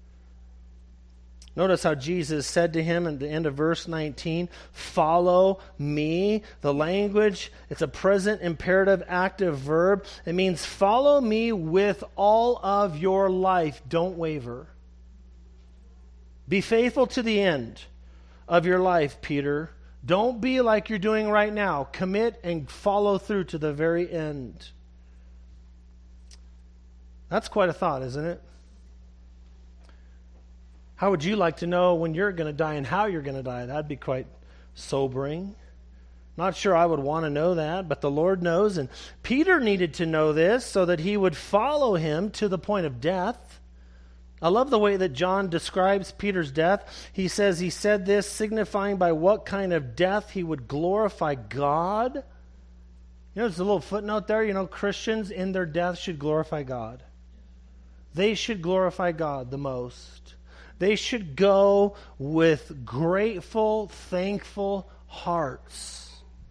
Notice how Jesus said to him at the end of verse nineteen, follow me. The language, it's a present imperative active verb. It means follow me with all of your life. Don't waver. Be faithful to the end of your life, Peter. Don't be like you're doing right now. Commit and follow through to the very end. That's quite a thought, isn't it? How would you like to know when you're going to die and how you're going to die? That'd be quite sobering. Not sure I would want to know that, but the Lord knows. And Peter needed to know this so that he would follow him to the point of death. I love the way that John describes Peter's death. He says he said this, signifying by what kind of death he would glorify God. You know, there's a little footnote there. You know, Christians in their death should glorify God. They should glorify God the most. They should go with grateful, thankful hearts.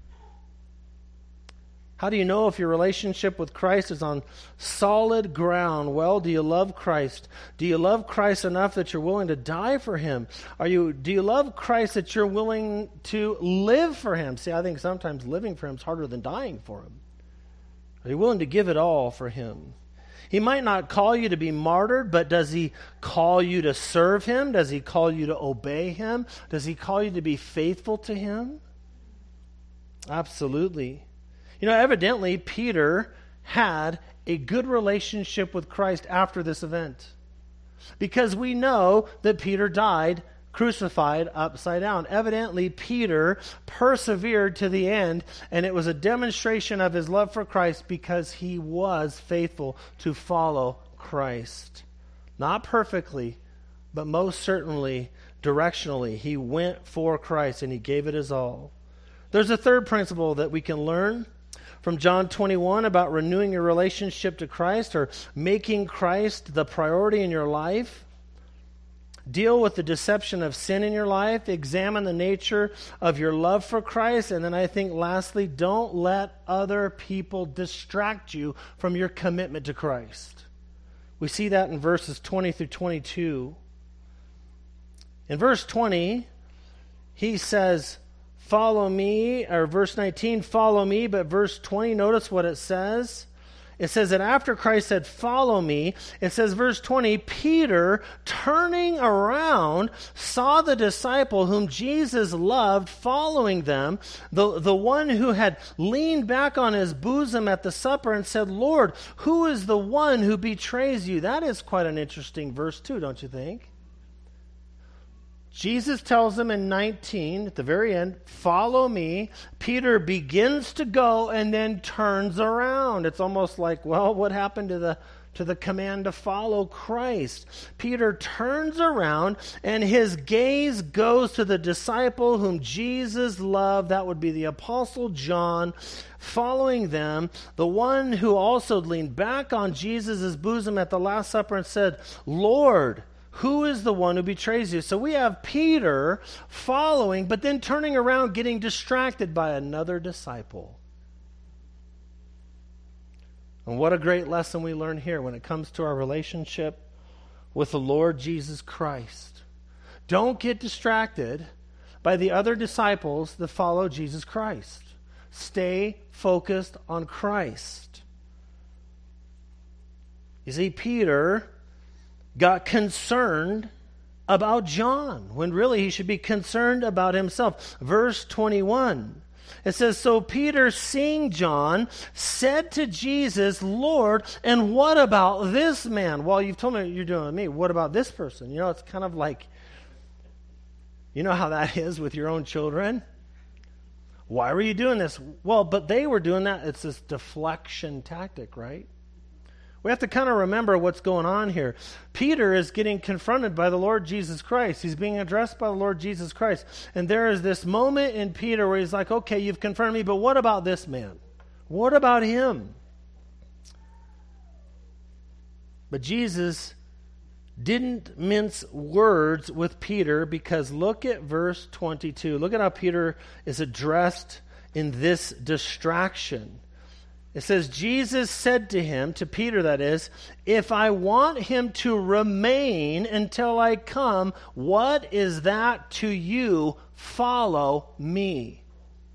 How do you know if your relationship with Christ is on solid ground? Well, do you love Christ? Do you love Christ enough that you're willing to die for him? Are you? Do you love Christ that you're willing to live for him? See, I think sometimes living for him is harder than dying for him. Are you willing to give it all for him? He might not call you to be martyred, but does he call you to serve him? Does he call you to obey him? Does he call you to be faithful to him? Absolutely. You know, evidently, Peter had a good relationship with Christ after this event, because we know that Peter died crucified upside down. Evidently, Peter persevered to the end, and it was a demonstration of his love for Christ because he was faithful to follow Christ. Not perfectly, but most certainly directionally. He went for Christ and he gave it his all. There's a third principle that we can learn from John twenty-one about renewing your relationship to Christ, or making Christ the priority in your life. Deal with the deception of sin in your life. Examine the nature of your love for Christ. And then I think lastly, don't let other people distract you from your commitment to Christ. We see that in verses twenty through twenty-two. In verse twenty, he says, follow me, or verse nineteen, follow me, but verse twenty, notice what it says. It says that after Christ said, follow me, it says, verse twenty, Peter, turning around, saw the disciple whom Jesus loved following them, the, the one who had leaned back on his bosom at the supper and said, Lord, who is the one who betrays you? That is quite an interesting verse too, don't you think? Jesus tells him in nineteen, at the very end, follow me. Peter begins to go and then turns around. It's almost like, well, what happened to the to the command to follow Christ? Peter turns around and his gaze goes to the disciple whom Jesus loved. That would be the Apostle John, following them, the one who also leaned back on Jesus' bosom at the Last Supper and said, Lord, who is the one who betrays you? So we have Peter following, but then turning around, getting distracted by another disciple. And what a great lesson we learn here when it comes to our relationship with the Lord Jesus Christ. Don't get distracted by the other disciples that follow Jesus Christ. Stay focused on Christ. You see, Peter got concerned about John, when really he should be concerned about himself. Verse twenty-one, it says, so Peter, seeing John, said to Jesus, Lord, and what about this man? Well, you've told me what you're doing with me. What about this person? You know, it's kind of like, you know how that is with your own children. Why were you doing this? Well, but they were doing that. It's this deflection tactic, right? We have to kind of remember what's going on here. Peter is getting confronted by the Lord Jesus Christ. He's being addressed by the Lord Jesus Christ. And there is this moment in Peter where he's like, okay, you've confronted me, but what about this man? What about him? But Jesus didn't mince words with Peter, because look at verse twenty-two. Look at how Peter is addressed in this distraction. It says, Jesus said to him, to Peter that is, if I want him to remain until I come, what is that to you? Follow me.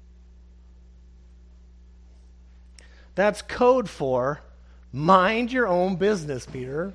That's code for mind your own business, Peter.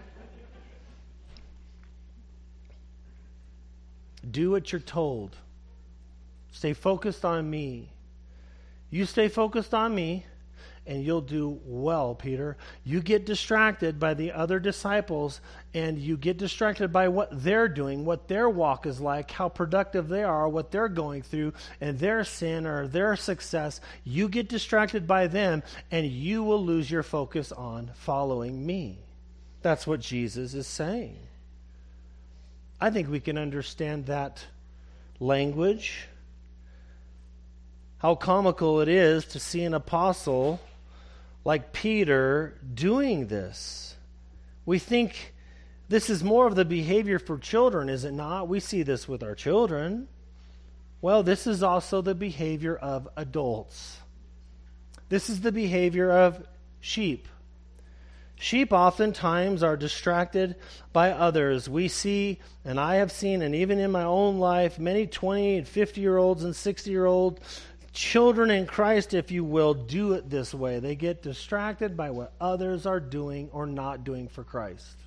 Do what you're told. Stay focused on me. You stay focused on me, and you'll do well, Peter. You get distracted by the other disciples, and you get distracted by what they're doing, what their walk is like, how productive they are, what they're going through, and their sin or their success. You get distracted by them, and you will lose your focus on following me. That's what Jesus is saying. I think we can understand that language. How comical it is to see an apostle like Peter doing this. We think this is more of the behavior for children, is it not? We see this with our children. Well, this is also the behavior of adults. This is the behavior of sheep. Sheep oftentimes are distracted by others. We see, and I have seen, and even in my own life, many twenty and fifty-year-olds and sixty-year-old children in Christ, if you will, do it this way. They get distracted by what others are doing or not doing for Christ.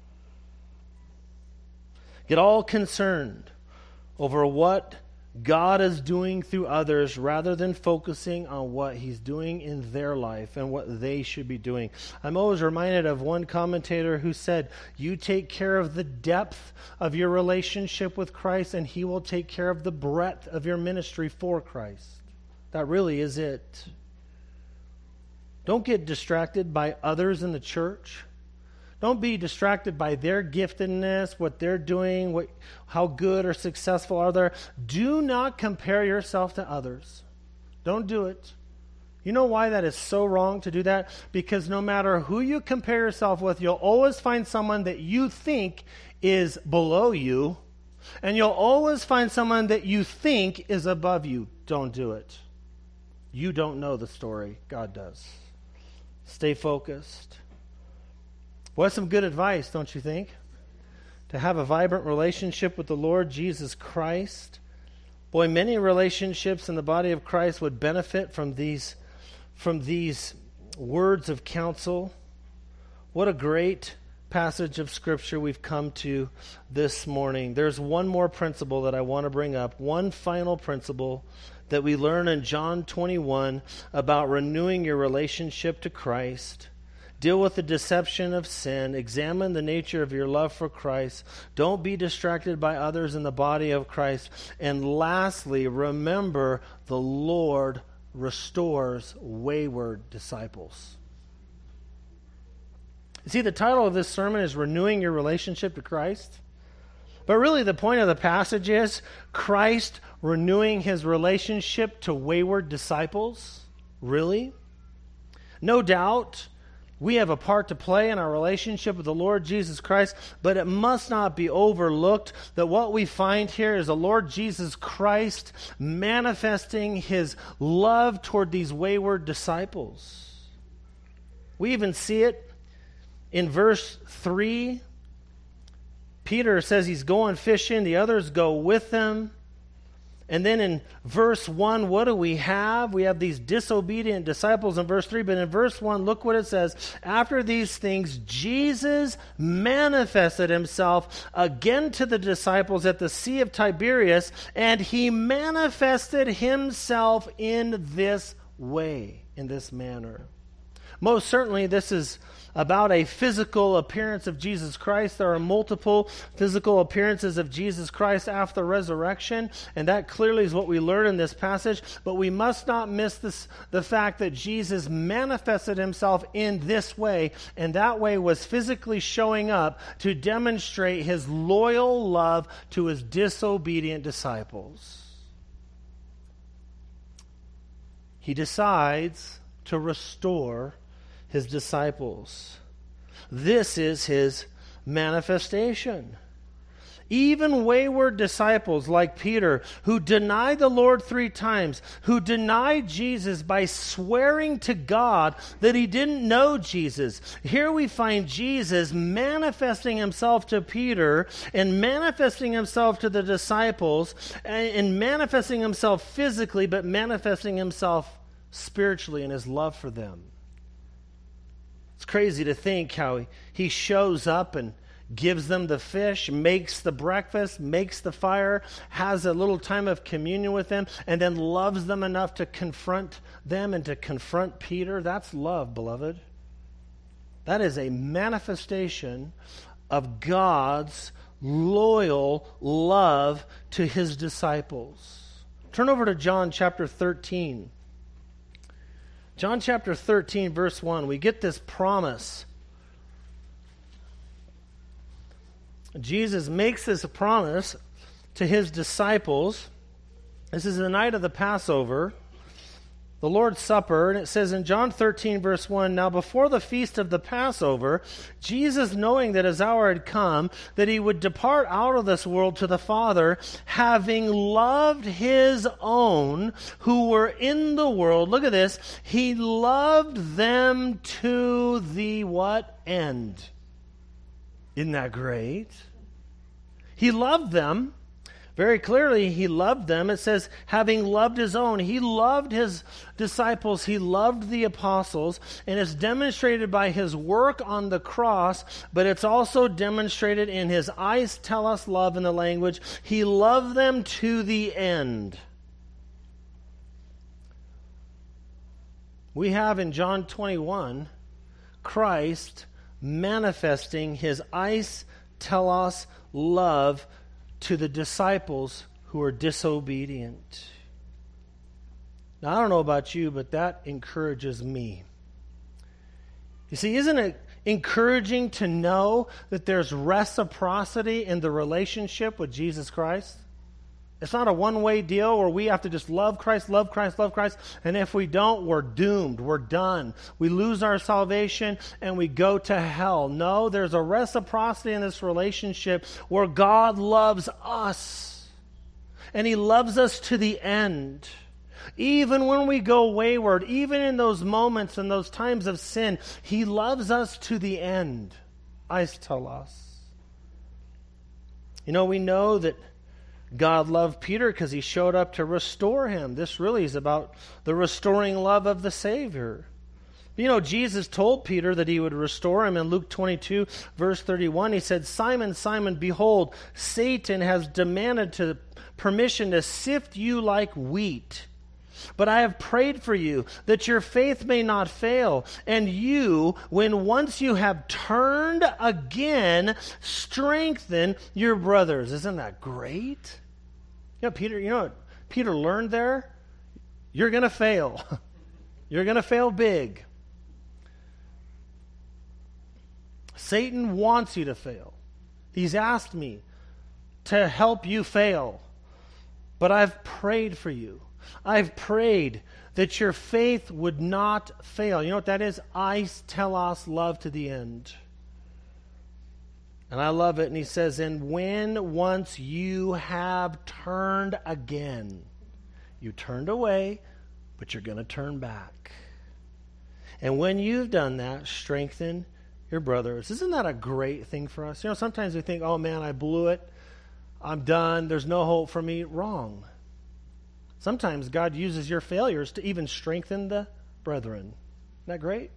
Get all concerned over what God is doing through others rather than focusing on what He's doing in their life and what they should be doing. I'm always reminded of one commentator who said, you take care of the depth of your relationship with Christ and He will take care of the breadth of your ministry for Christ. That really is it. Don't get distracted by others in the church. Don't be distracted by their giftedness, what they're doing, what, how good or successful are they. Do not compare yourself to others. Don't do it. You know why that is so wrong to do that? Because no matter who you compare yourself with, you'll always find someone that you think is below you, and you'll always find someone that you think is above you. Don't do it. You don't know the story. God does. Stay focused. Well, that's some good advice, don't you think? To have a vibrant relationship with the Lord Jesus Christ. Boy, many relationships in the body of Christ would benefit from these, from these words of counsel. What a great passage of Scripture we've come to this morning. There's one more principle that I want to bring up, one final principle that we learn in John twenty-one about renewing your relationship to Christ. Deal with the deception of sin. Examine the nature of your love for Christ. Don't be distracted by others in the body of Christ. And lastly, remember the Lord restores wayward disciples. You see, the title of this sermon is Renewing Your Relationship to Christ. But really the point of the passage is Christ renewing His relationship to wayward disciples. Really? No doubt we have a part to play in our relationship with the Lord Jesus Christ, but it must not be overlooked that what we find here is the Lord Jesus Christ manifesting His love toward these wayward disciples. We even see it in verse three. Peter says he's going fishing, the others go with him. And then in verse one, what do we have? We have these disobedient disciples in verse three. But in verse one, look what it says. After these things, Jesus manifested Himself again to the disciples at the Sea of Tiberias, and He manifested Himself in this way, in this manner. Most certainly, this is about a physical appearance of Jesus Christ. There are multiple physical appearances of Jesus Christ after the resurrection, and that clearly is what we learn in this passage. But we must not miss this, the fact that Jesus manifested Himself in this way, and that way was physically showing up to demonstrate His loyal love to His disobedient disciples. He decides to restore His disciples. This is His manifestation. Even wayward disciples like Peter, who denied the Lord three times, who denied Jesus by swearing to God that he didn't know Jesus. Here we find Jesus manifesting Himself to Peter and manifesting Himself to the disciples and manifesting Himself physically, but manifesting Himself spiritually in His love for them. It's crazy to think how He shows up and gives them the fish, makes the breakfast, makes the fire, has a little time of communion with them, and then loves them enough to confront them and to confront Peter. That's love, beloved. That is a manifestation of God's loyal love to His disciples. Turn over to John chapter thirteen. John chapter thirteen, verse one, we get this promise. Jesus makes this promise to His disciples. This is the night of the Passover, the Lord's Supper, and it says in John thirteen, verse one, now before the feast of the Passover, Jesus, knowing that His hour had come, that He would depart out of this world to the Father, having loved His own who were in the world, look at this, He loved them to the what end? Isn't that great? He loved them. Very clearly, he loved them. It says, having loved his own, he loved his disciples, he loved the apostles, and it's demonstrated by his work on the cross, but it's also demonstrated in his eyes tell us love in the language. He loved them to the end. We have in John twenty-one, Christ manifesting his eyes tell us love to the disciples who are disobedient. Now, I don't know about you, but that encourages me. You see, isn't it encouraging to know that there's reciprocity in the relationship with Jesus Christ? It's not a one-way deal where we have to just love Christ, love Christ, love Christ, and if we don't, we're doomed, we're done. We lose our salvation and we go to hell. No, there's a reciprocity in this relationship where God loves us, and he loves us to the end. Even when we go wayward, even in those moments and those times of sin, he loves us to the end. I tell us. You know, we know that God loved Peter because he showed up to restore him. This really is about the restoring love of the Savior. You know, Jesus told Peter that he would restore him in Luke twenty-two, verse thirty-one. He said, Simon, Simon, behold, Satan has demanded to, permission to sift you like wheat. But I have prayed for you that your faith may not fail. And you, when once you have turned again, strengthen your brothers. Isn't that great? You know, Peter, you know what Peter learned there? You're going to fail. You're going to fail big. Satan wants you to fail. He's asked me to help you fail. But I've prayed for you. I've prayed that your faith would not fail. You know what that is? I telos, love to the end. And I love it. And he says, and when once you have turned again, you turned away, but you're going to turn back. And when you've done that, strengthen your brothers. Isn't that a great thing for us? You know, sometimes we think, oh man, I blew it. I'm done. There's no hope for me. Wrong. Sometimes God uses your failures to even strengthen the brethren. Isn't that great?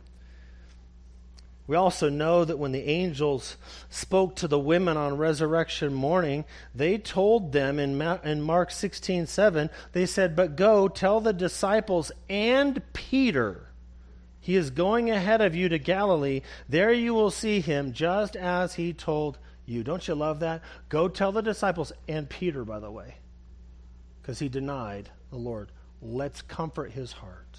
We also know that when the angels spoke to the women on resurrection morning, they told them in, Ma- in Mark sixteen seven, they said, but go tell the disciples and Peter, he is going ahead of you to Galilee. There you will see him just as he told you. Don't you love that? Go tell the disciples and Peter, by the way, because he denied the Lord. Let's comfort his heart.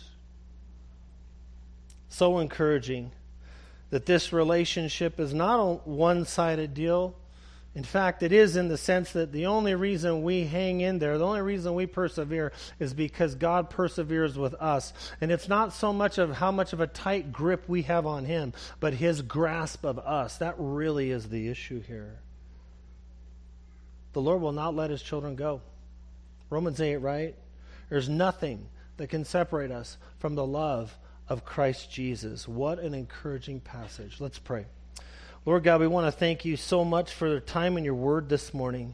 So encouraging that this relationship is not a one-sided deal. In fact, it is in the sense that the only reason we hang in there, the only reason we persevere is because God perseveres with us. And it's not so much of how much of a tight grip we have on him, but his grasp of us. That really is the issue here. The Lord will not let his children go. Romans eight, right? There's nothing that can separate us from the love of Christ Jesus. What an encouraging passage. Let's pray. Lord God, we want to thank you so much for the time in your word this morning.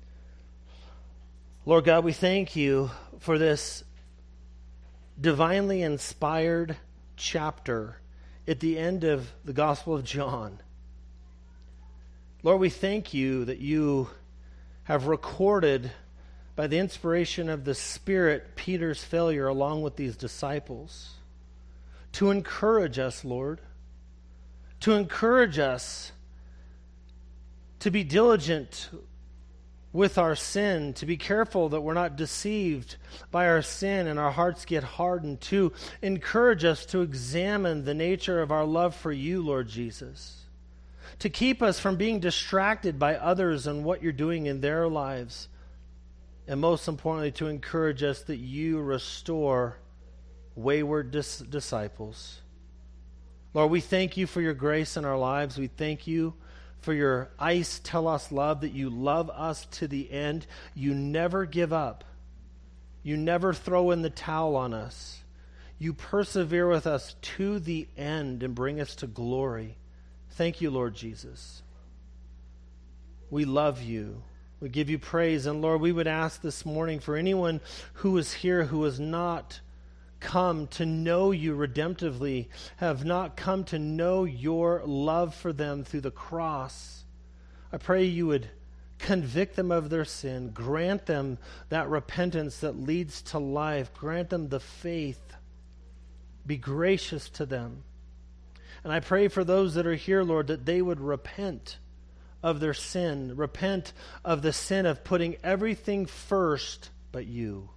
Lord God, we thank you for this divinely inspired chapter at the end of the Gospel of John. Lord, we thank you that you have recorded by the inspiration of the Spirit Peter's failure along with these disciples. To encourage us, Lord, to encourage us to be diligent with our sin, to be careful that we're not deceived by our sin and our hearts get hardened, to encourage us to examine the nature of our love for you, Lord Jesus, to keep us from being distracted by others and what you're doing in their lives, and most importantly, to encourage us that you restore wayward dis- disciples. Lord, we thank you for your grace in our lives. We thank you for your ice tell us love, that you love us to the end. You never give up. You never throw in the towel on us. You persevere with us to the end and bring us to glory. Thank you, Lord Jesus. We love you. We give you praise. And Lord, we would ask this morning for anyone who is here who has not come to know you redemptively, have not come to know your love for them through the cross. I pray you would convict them of their sin, grant them that repentance that leads to life, grant them the faith, be gracious to them. And I pray for those that are here, Lord, that they would repent of their sin, repent of the sin of putting everything first but you.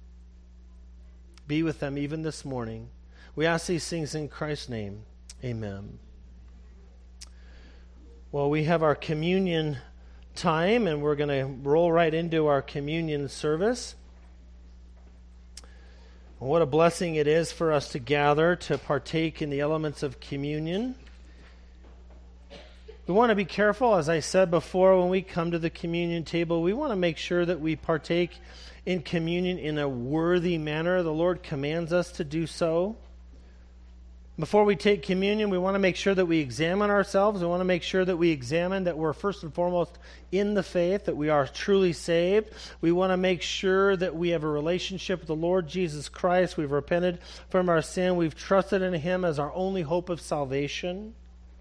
Be with them even this morning. We ask these things in Christ's name. Amen. Well, we have our communion time, and we're going to roll right into our communion service. What a blessing it is for us to gather to partake in the elements of communion. We want to be careful, as I said before, when we come to the communion table, we want to make sure that we partake in communion in a worthy manner. The Lord commands us to do so. Before we take communion, we want to make sure that we examine ourselves. We want to make sure that we examine that we're first and foremost in the faith, that we are truly saved. We want to make sure that we have a relationship with the Lord Jesus Christ. We've repented from our sin. We've trusted in Him as our only hope of salvation.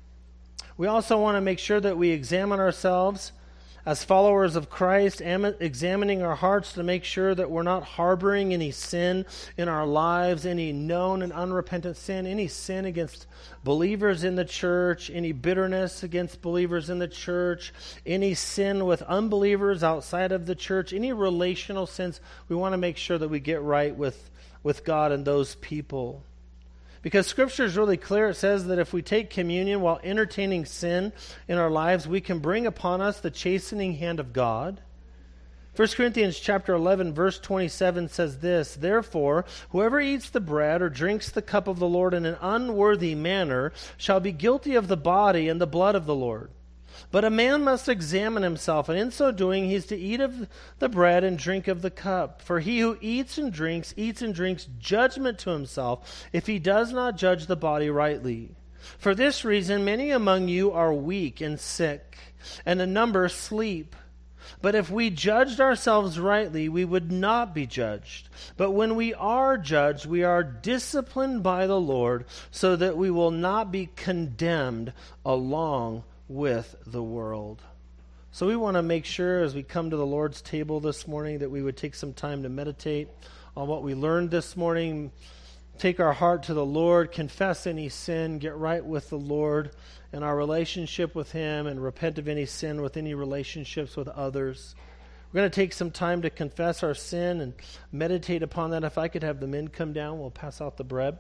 We also want to make sure that we examine ourselves as followers of Christ, examining our hearts to make sure that we're not harboring any sin in our lives, any known and unrepentant sin, any sin against believers in the church, any bitterness against believers in the church, any sin with unbelievers outside of the church, any relational sins. We want to make sure that we get right with, with God and those people. Because Scripture is really clear. It says that if we take communion while entertaining sin in our lives, we can bring upon us the chastening hand of God. First Corinthians chapter eleven, verse twenty-seven says this, "Therefore, whoever eats the bread or drinks the cup of the Lord in an unworthy manner shall be guilty of the body and the blood of the Lord. But a man must examine himself, and in so doing he is to eat of the bread and drink of the cup. For he who eats and drinks, eats and drinks judgment to himself, if he does not judge the body rightly. For this reason many among you are weak and sick, and a number sleep. But if we judged ourselves rightly, we would not be judged. But when we are judged, we are disciplined by the Lord, so that we will not be condemned along with the world." So we want to make sure as we come to the Lord's table this morning that we would take some time to meditate on what we learned this morning, take our heart to the Lord, confess any sin, get right with the Lord and our relationship with Him, and repent of any sin with any relationships with others. We're going to take some time to confess our sin and meditate upon that. If I could have the men come down, we'll pass out the bread.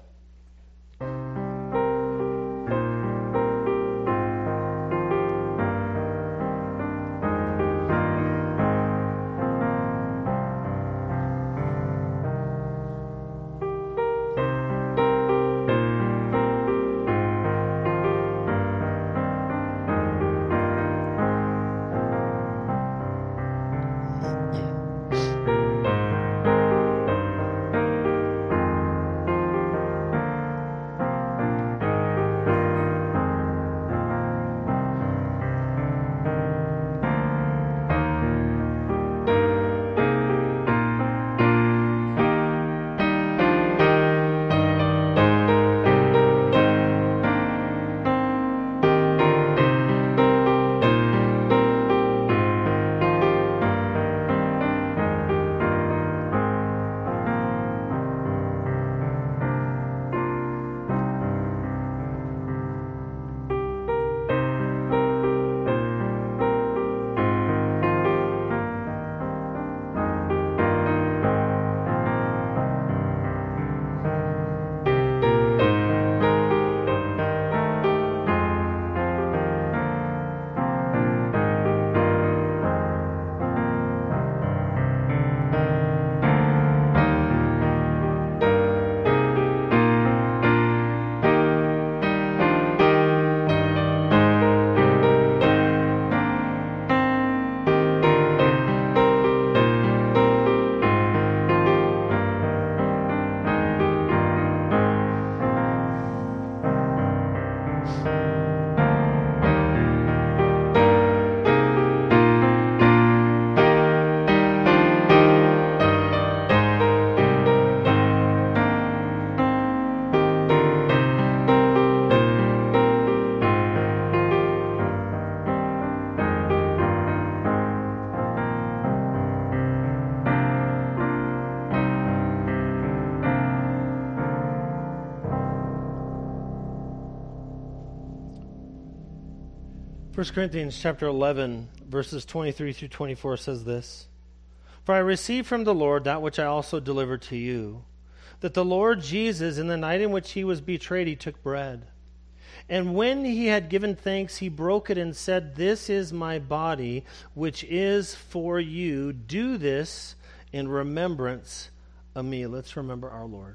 First Corinthians chapter eleven, verses twenty-three through twenty-four says this, "For I received from the Lord that which I also delivered to you, that the Lord Jesus, in the night in which he was betrayed, he took bread. And when he had given thanks, he broke it and said, 'This is my body, which is for you. Do this in remembrance of me.'" Let's remember our Lord.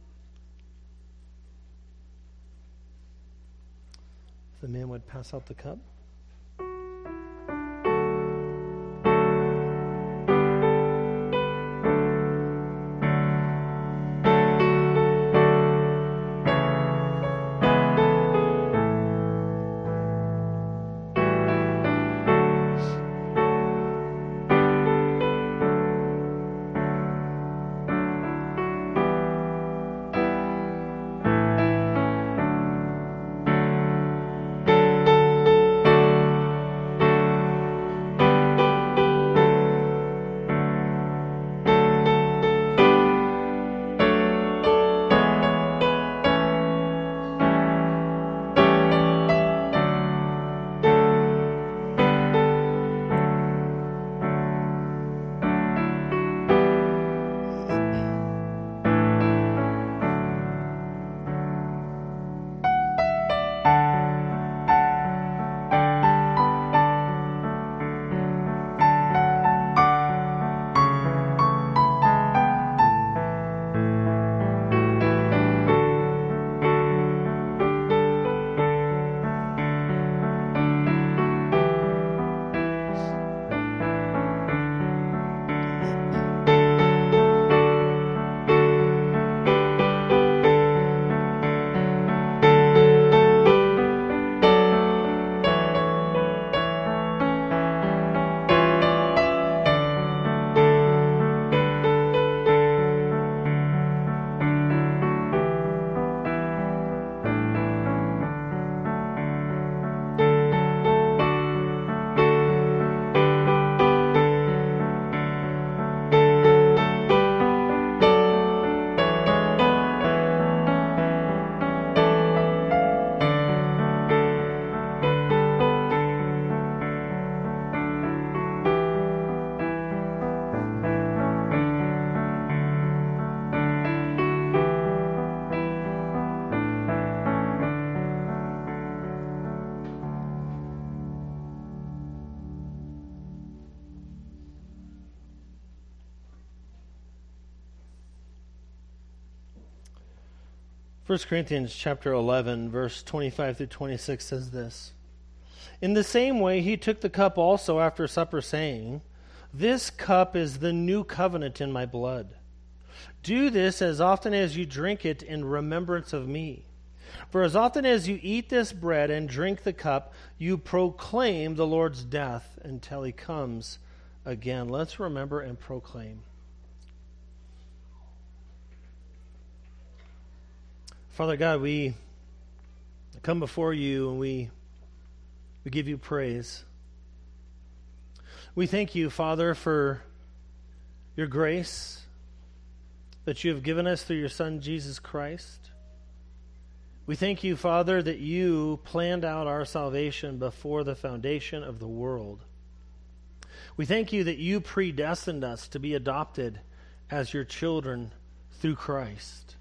If the man would pass out the cup. First Corinthians chapter eleven, verse twenty-five through twenty-six says this, "In the same way he took the cup also after supper, saying, 'This cup is the new covenant in my blood. Do this as often as you drink it in remembrance of me. For as often as you eat this bread and drink the cup, you proclaim the Lord's death until he comes again.'" Let's remember and proclaim. Father God, we come before you and we we give you praise. We thank you, Father, for your grace that you have given us through your Son, Jesus Christ. We thank you, Father, that you planned out our salvation before the foundation of the world. We thank you that you predestined us to be adopted as your children through Christ.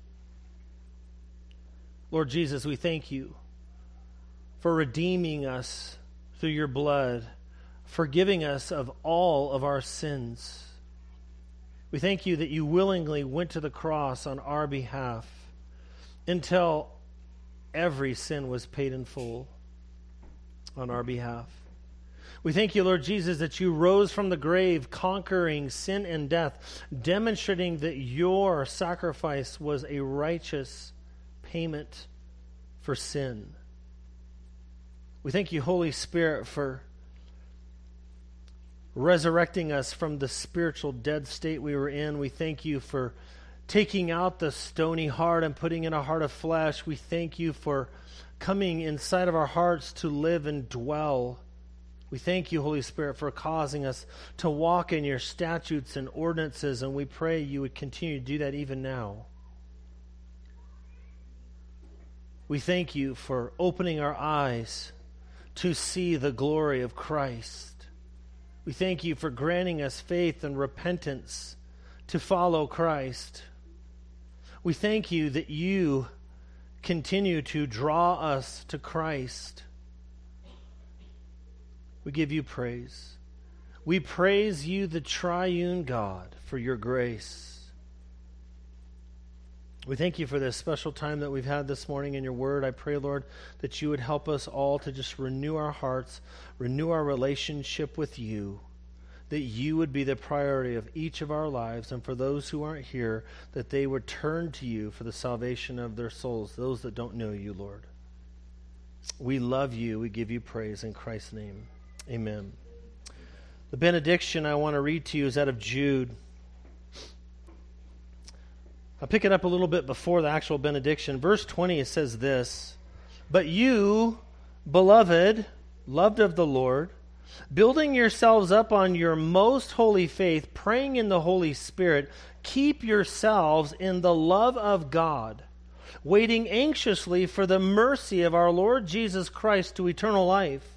Lord Jesus, we thank you for redeeming us through your blood, forgiving us of all of our sins. We thank you that you willingly went to the cross on our behalf until every sin was paid in full on our behalf. We thank you, Lord Jesus, that you rose from the grave, conquering sin and death, demonstrating that your sacrifice was a righteous payment for sin. We thank you, Holy Spirit, for resurrecting us from the spiritual dead state we were in. We thank you for taking out the stony heart and putting in a heart of flesh. We thank you for coming inside of our hearts to live and dwell. We thank you, Holy Spirit, for causing us to walk in your statutes and ordinances, and we pray you would continue to do that even now. We thank you for opening our eyes to see the glory of Christ. We thank you for granting us faith and repentance to follow Christ. We thank you that you continue to draw us to Christ. We give you praise. We praise you, the triune God, for your grace. We thank you for this special time that we've had this morning in your word. I pray, Lord, that you would help us all to just renew our hearts, renew our relationship with you, that you would be the priority of each of our lives, and for those who aren't here, that they would turn to you for the salvation of their souls, those that don't know you, Lord. We love you. We give you praise in Christ's name. Amen. The benediction I want to read to you is out of Jude. I'll pick it up a little bit before the actual benediction. Verse twenty, it says this, "But you, beloved, loved of the Lord, building yourselves up on your most holy faith, praying in the Holy Spirit, keep yourselves in the love of God, waiting anxiously for the mercy of our Lord Jesus Christ to eternal life.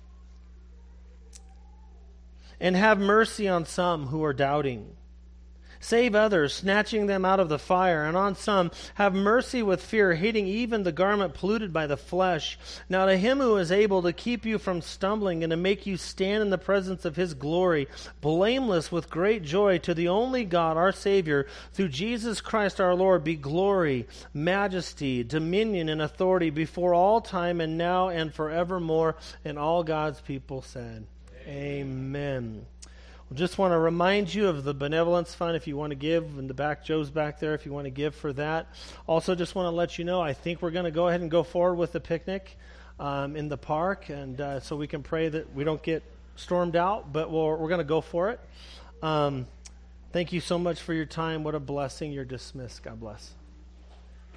And have mercy on some who are doubting. Save others, snatching them out of the fire, and on some have mercy with fear, hating even the garment polluted by the flesh. Now to him who is able to keep you from stumbling and to make you stand in the presence of his glory, blameless with great joy, to the only God, our Savior, through Jesus Christ our Lord, be glory, majesty, dominion, and authority before all time and now and forevermore." And all God's people said, Amen. I just want to remind you of the benevolence fund if you want to give. In the back, Joe's back there if you want to give for that. Also, just want to let you know, I think we're going to go ahead and go forward with the picnic um, in the park, and uh, so we can pray that we don't get stormed out, but we're, we're going to go for it. Um, thank you so much for your time. What a blessing. You're dismissed. God bless.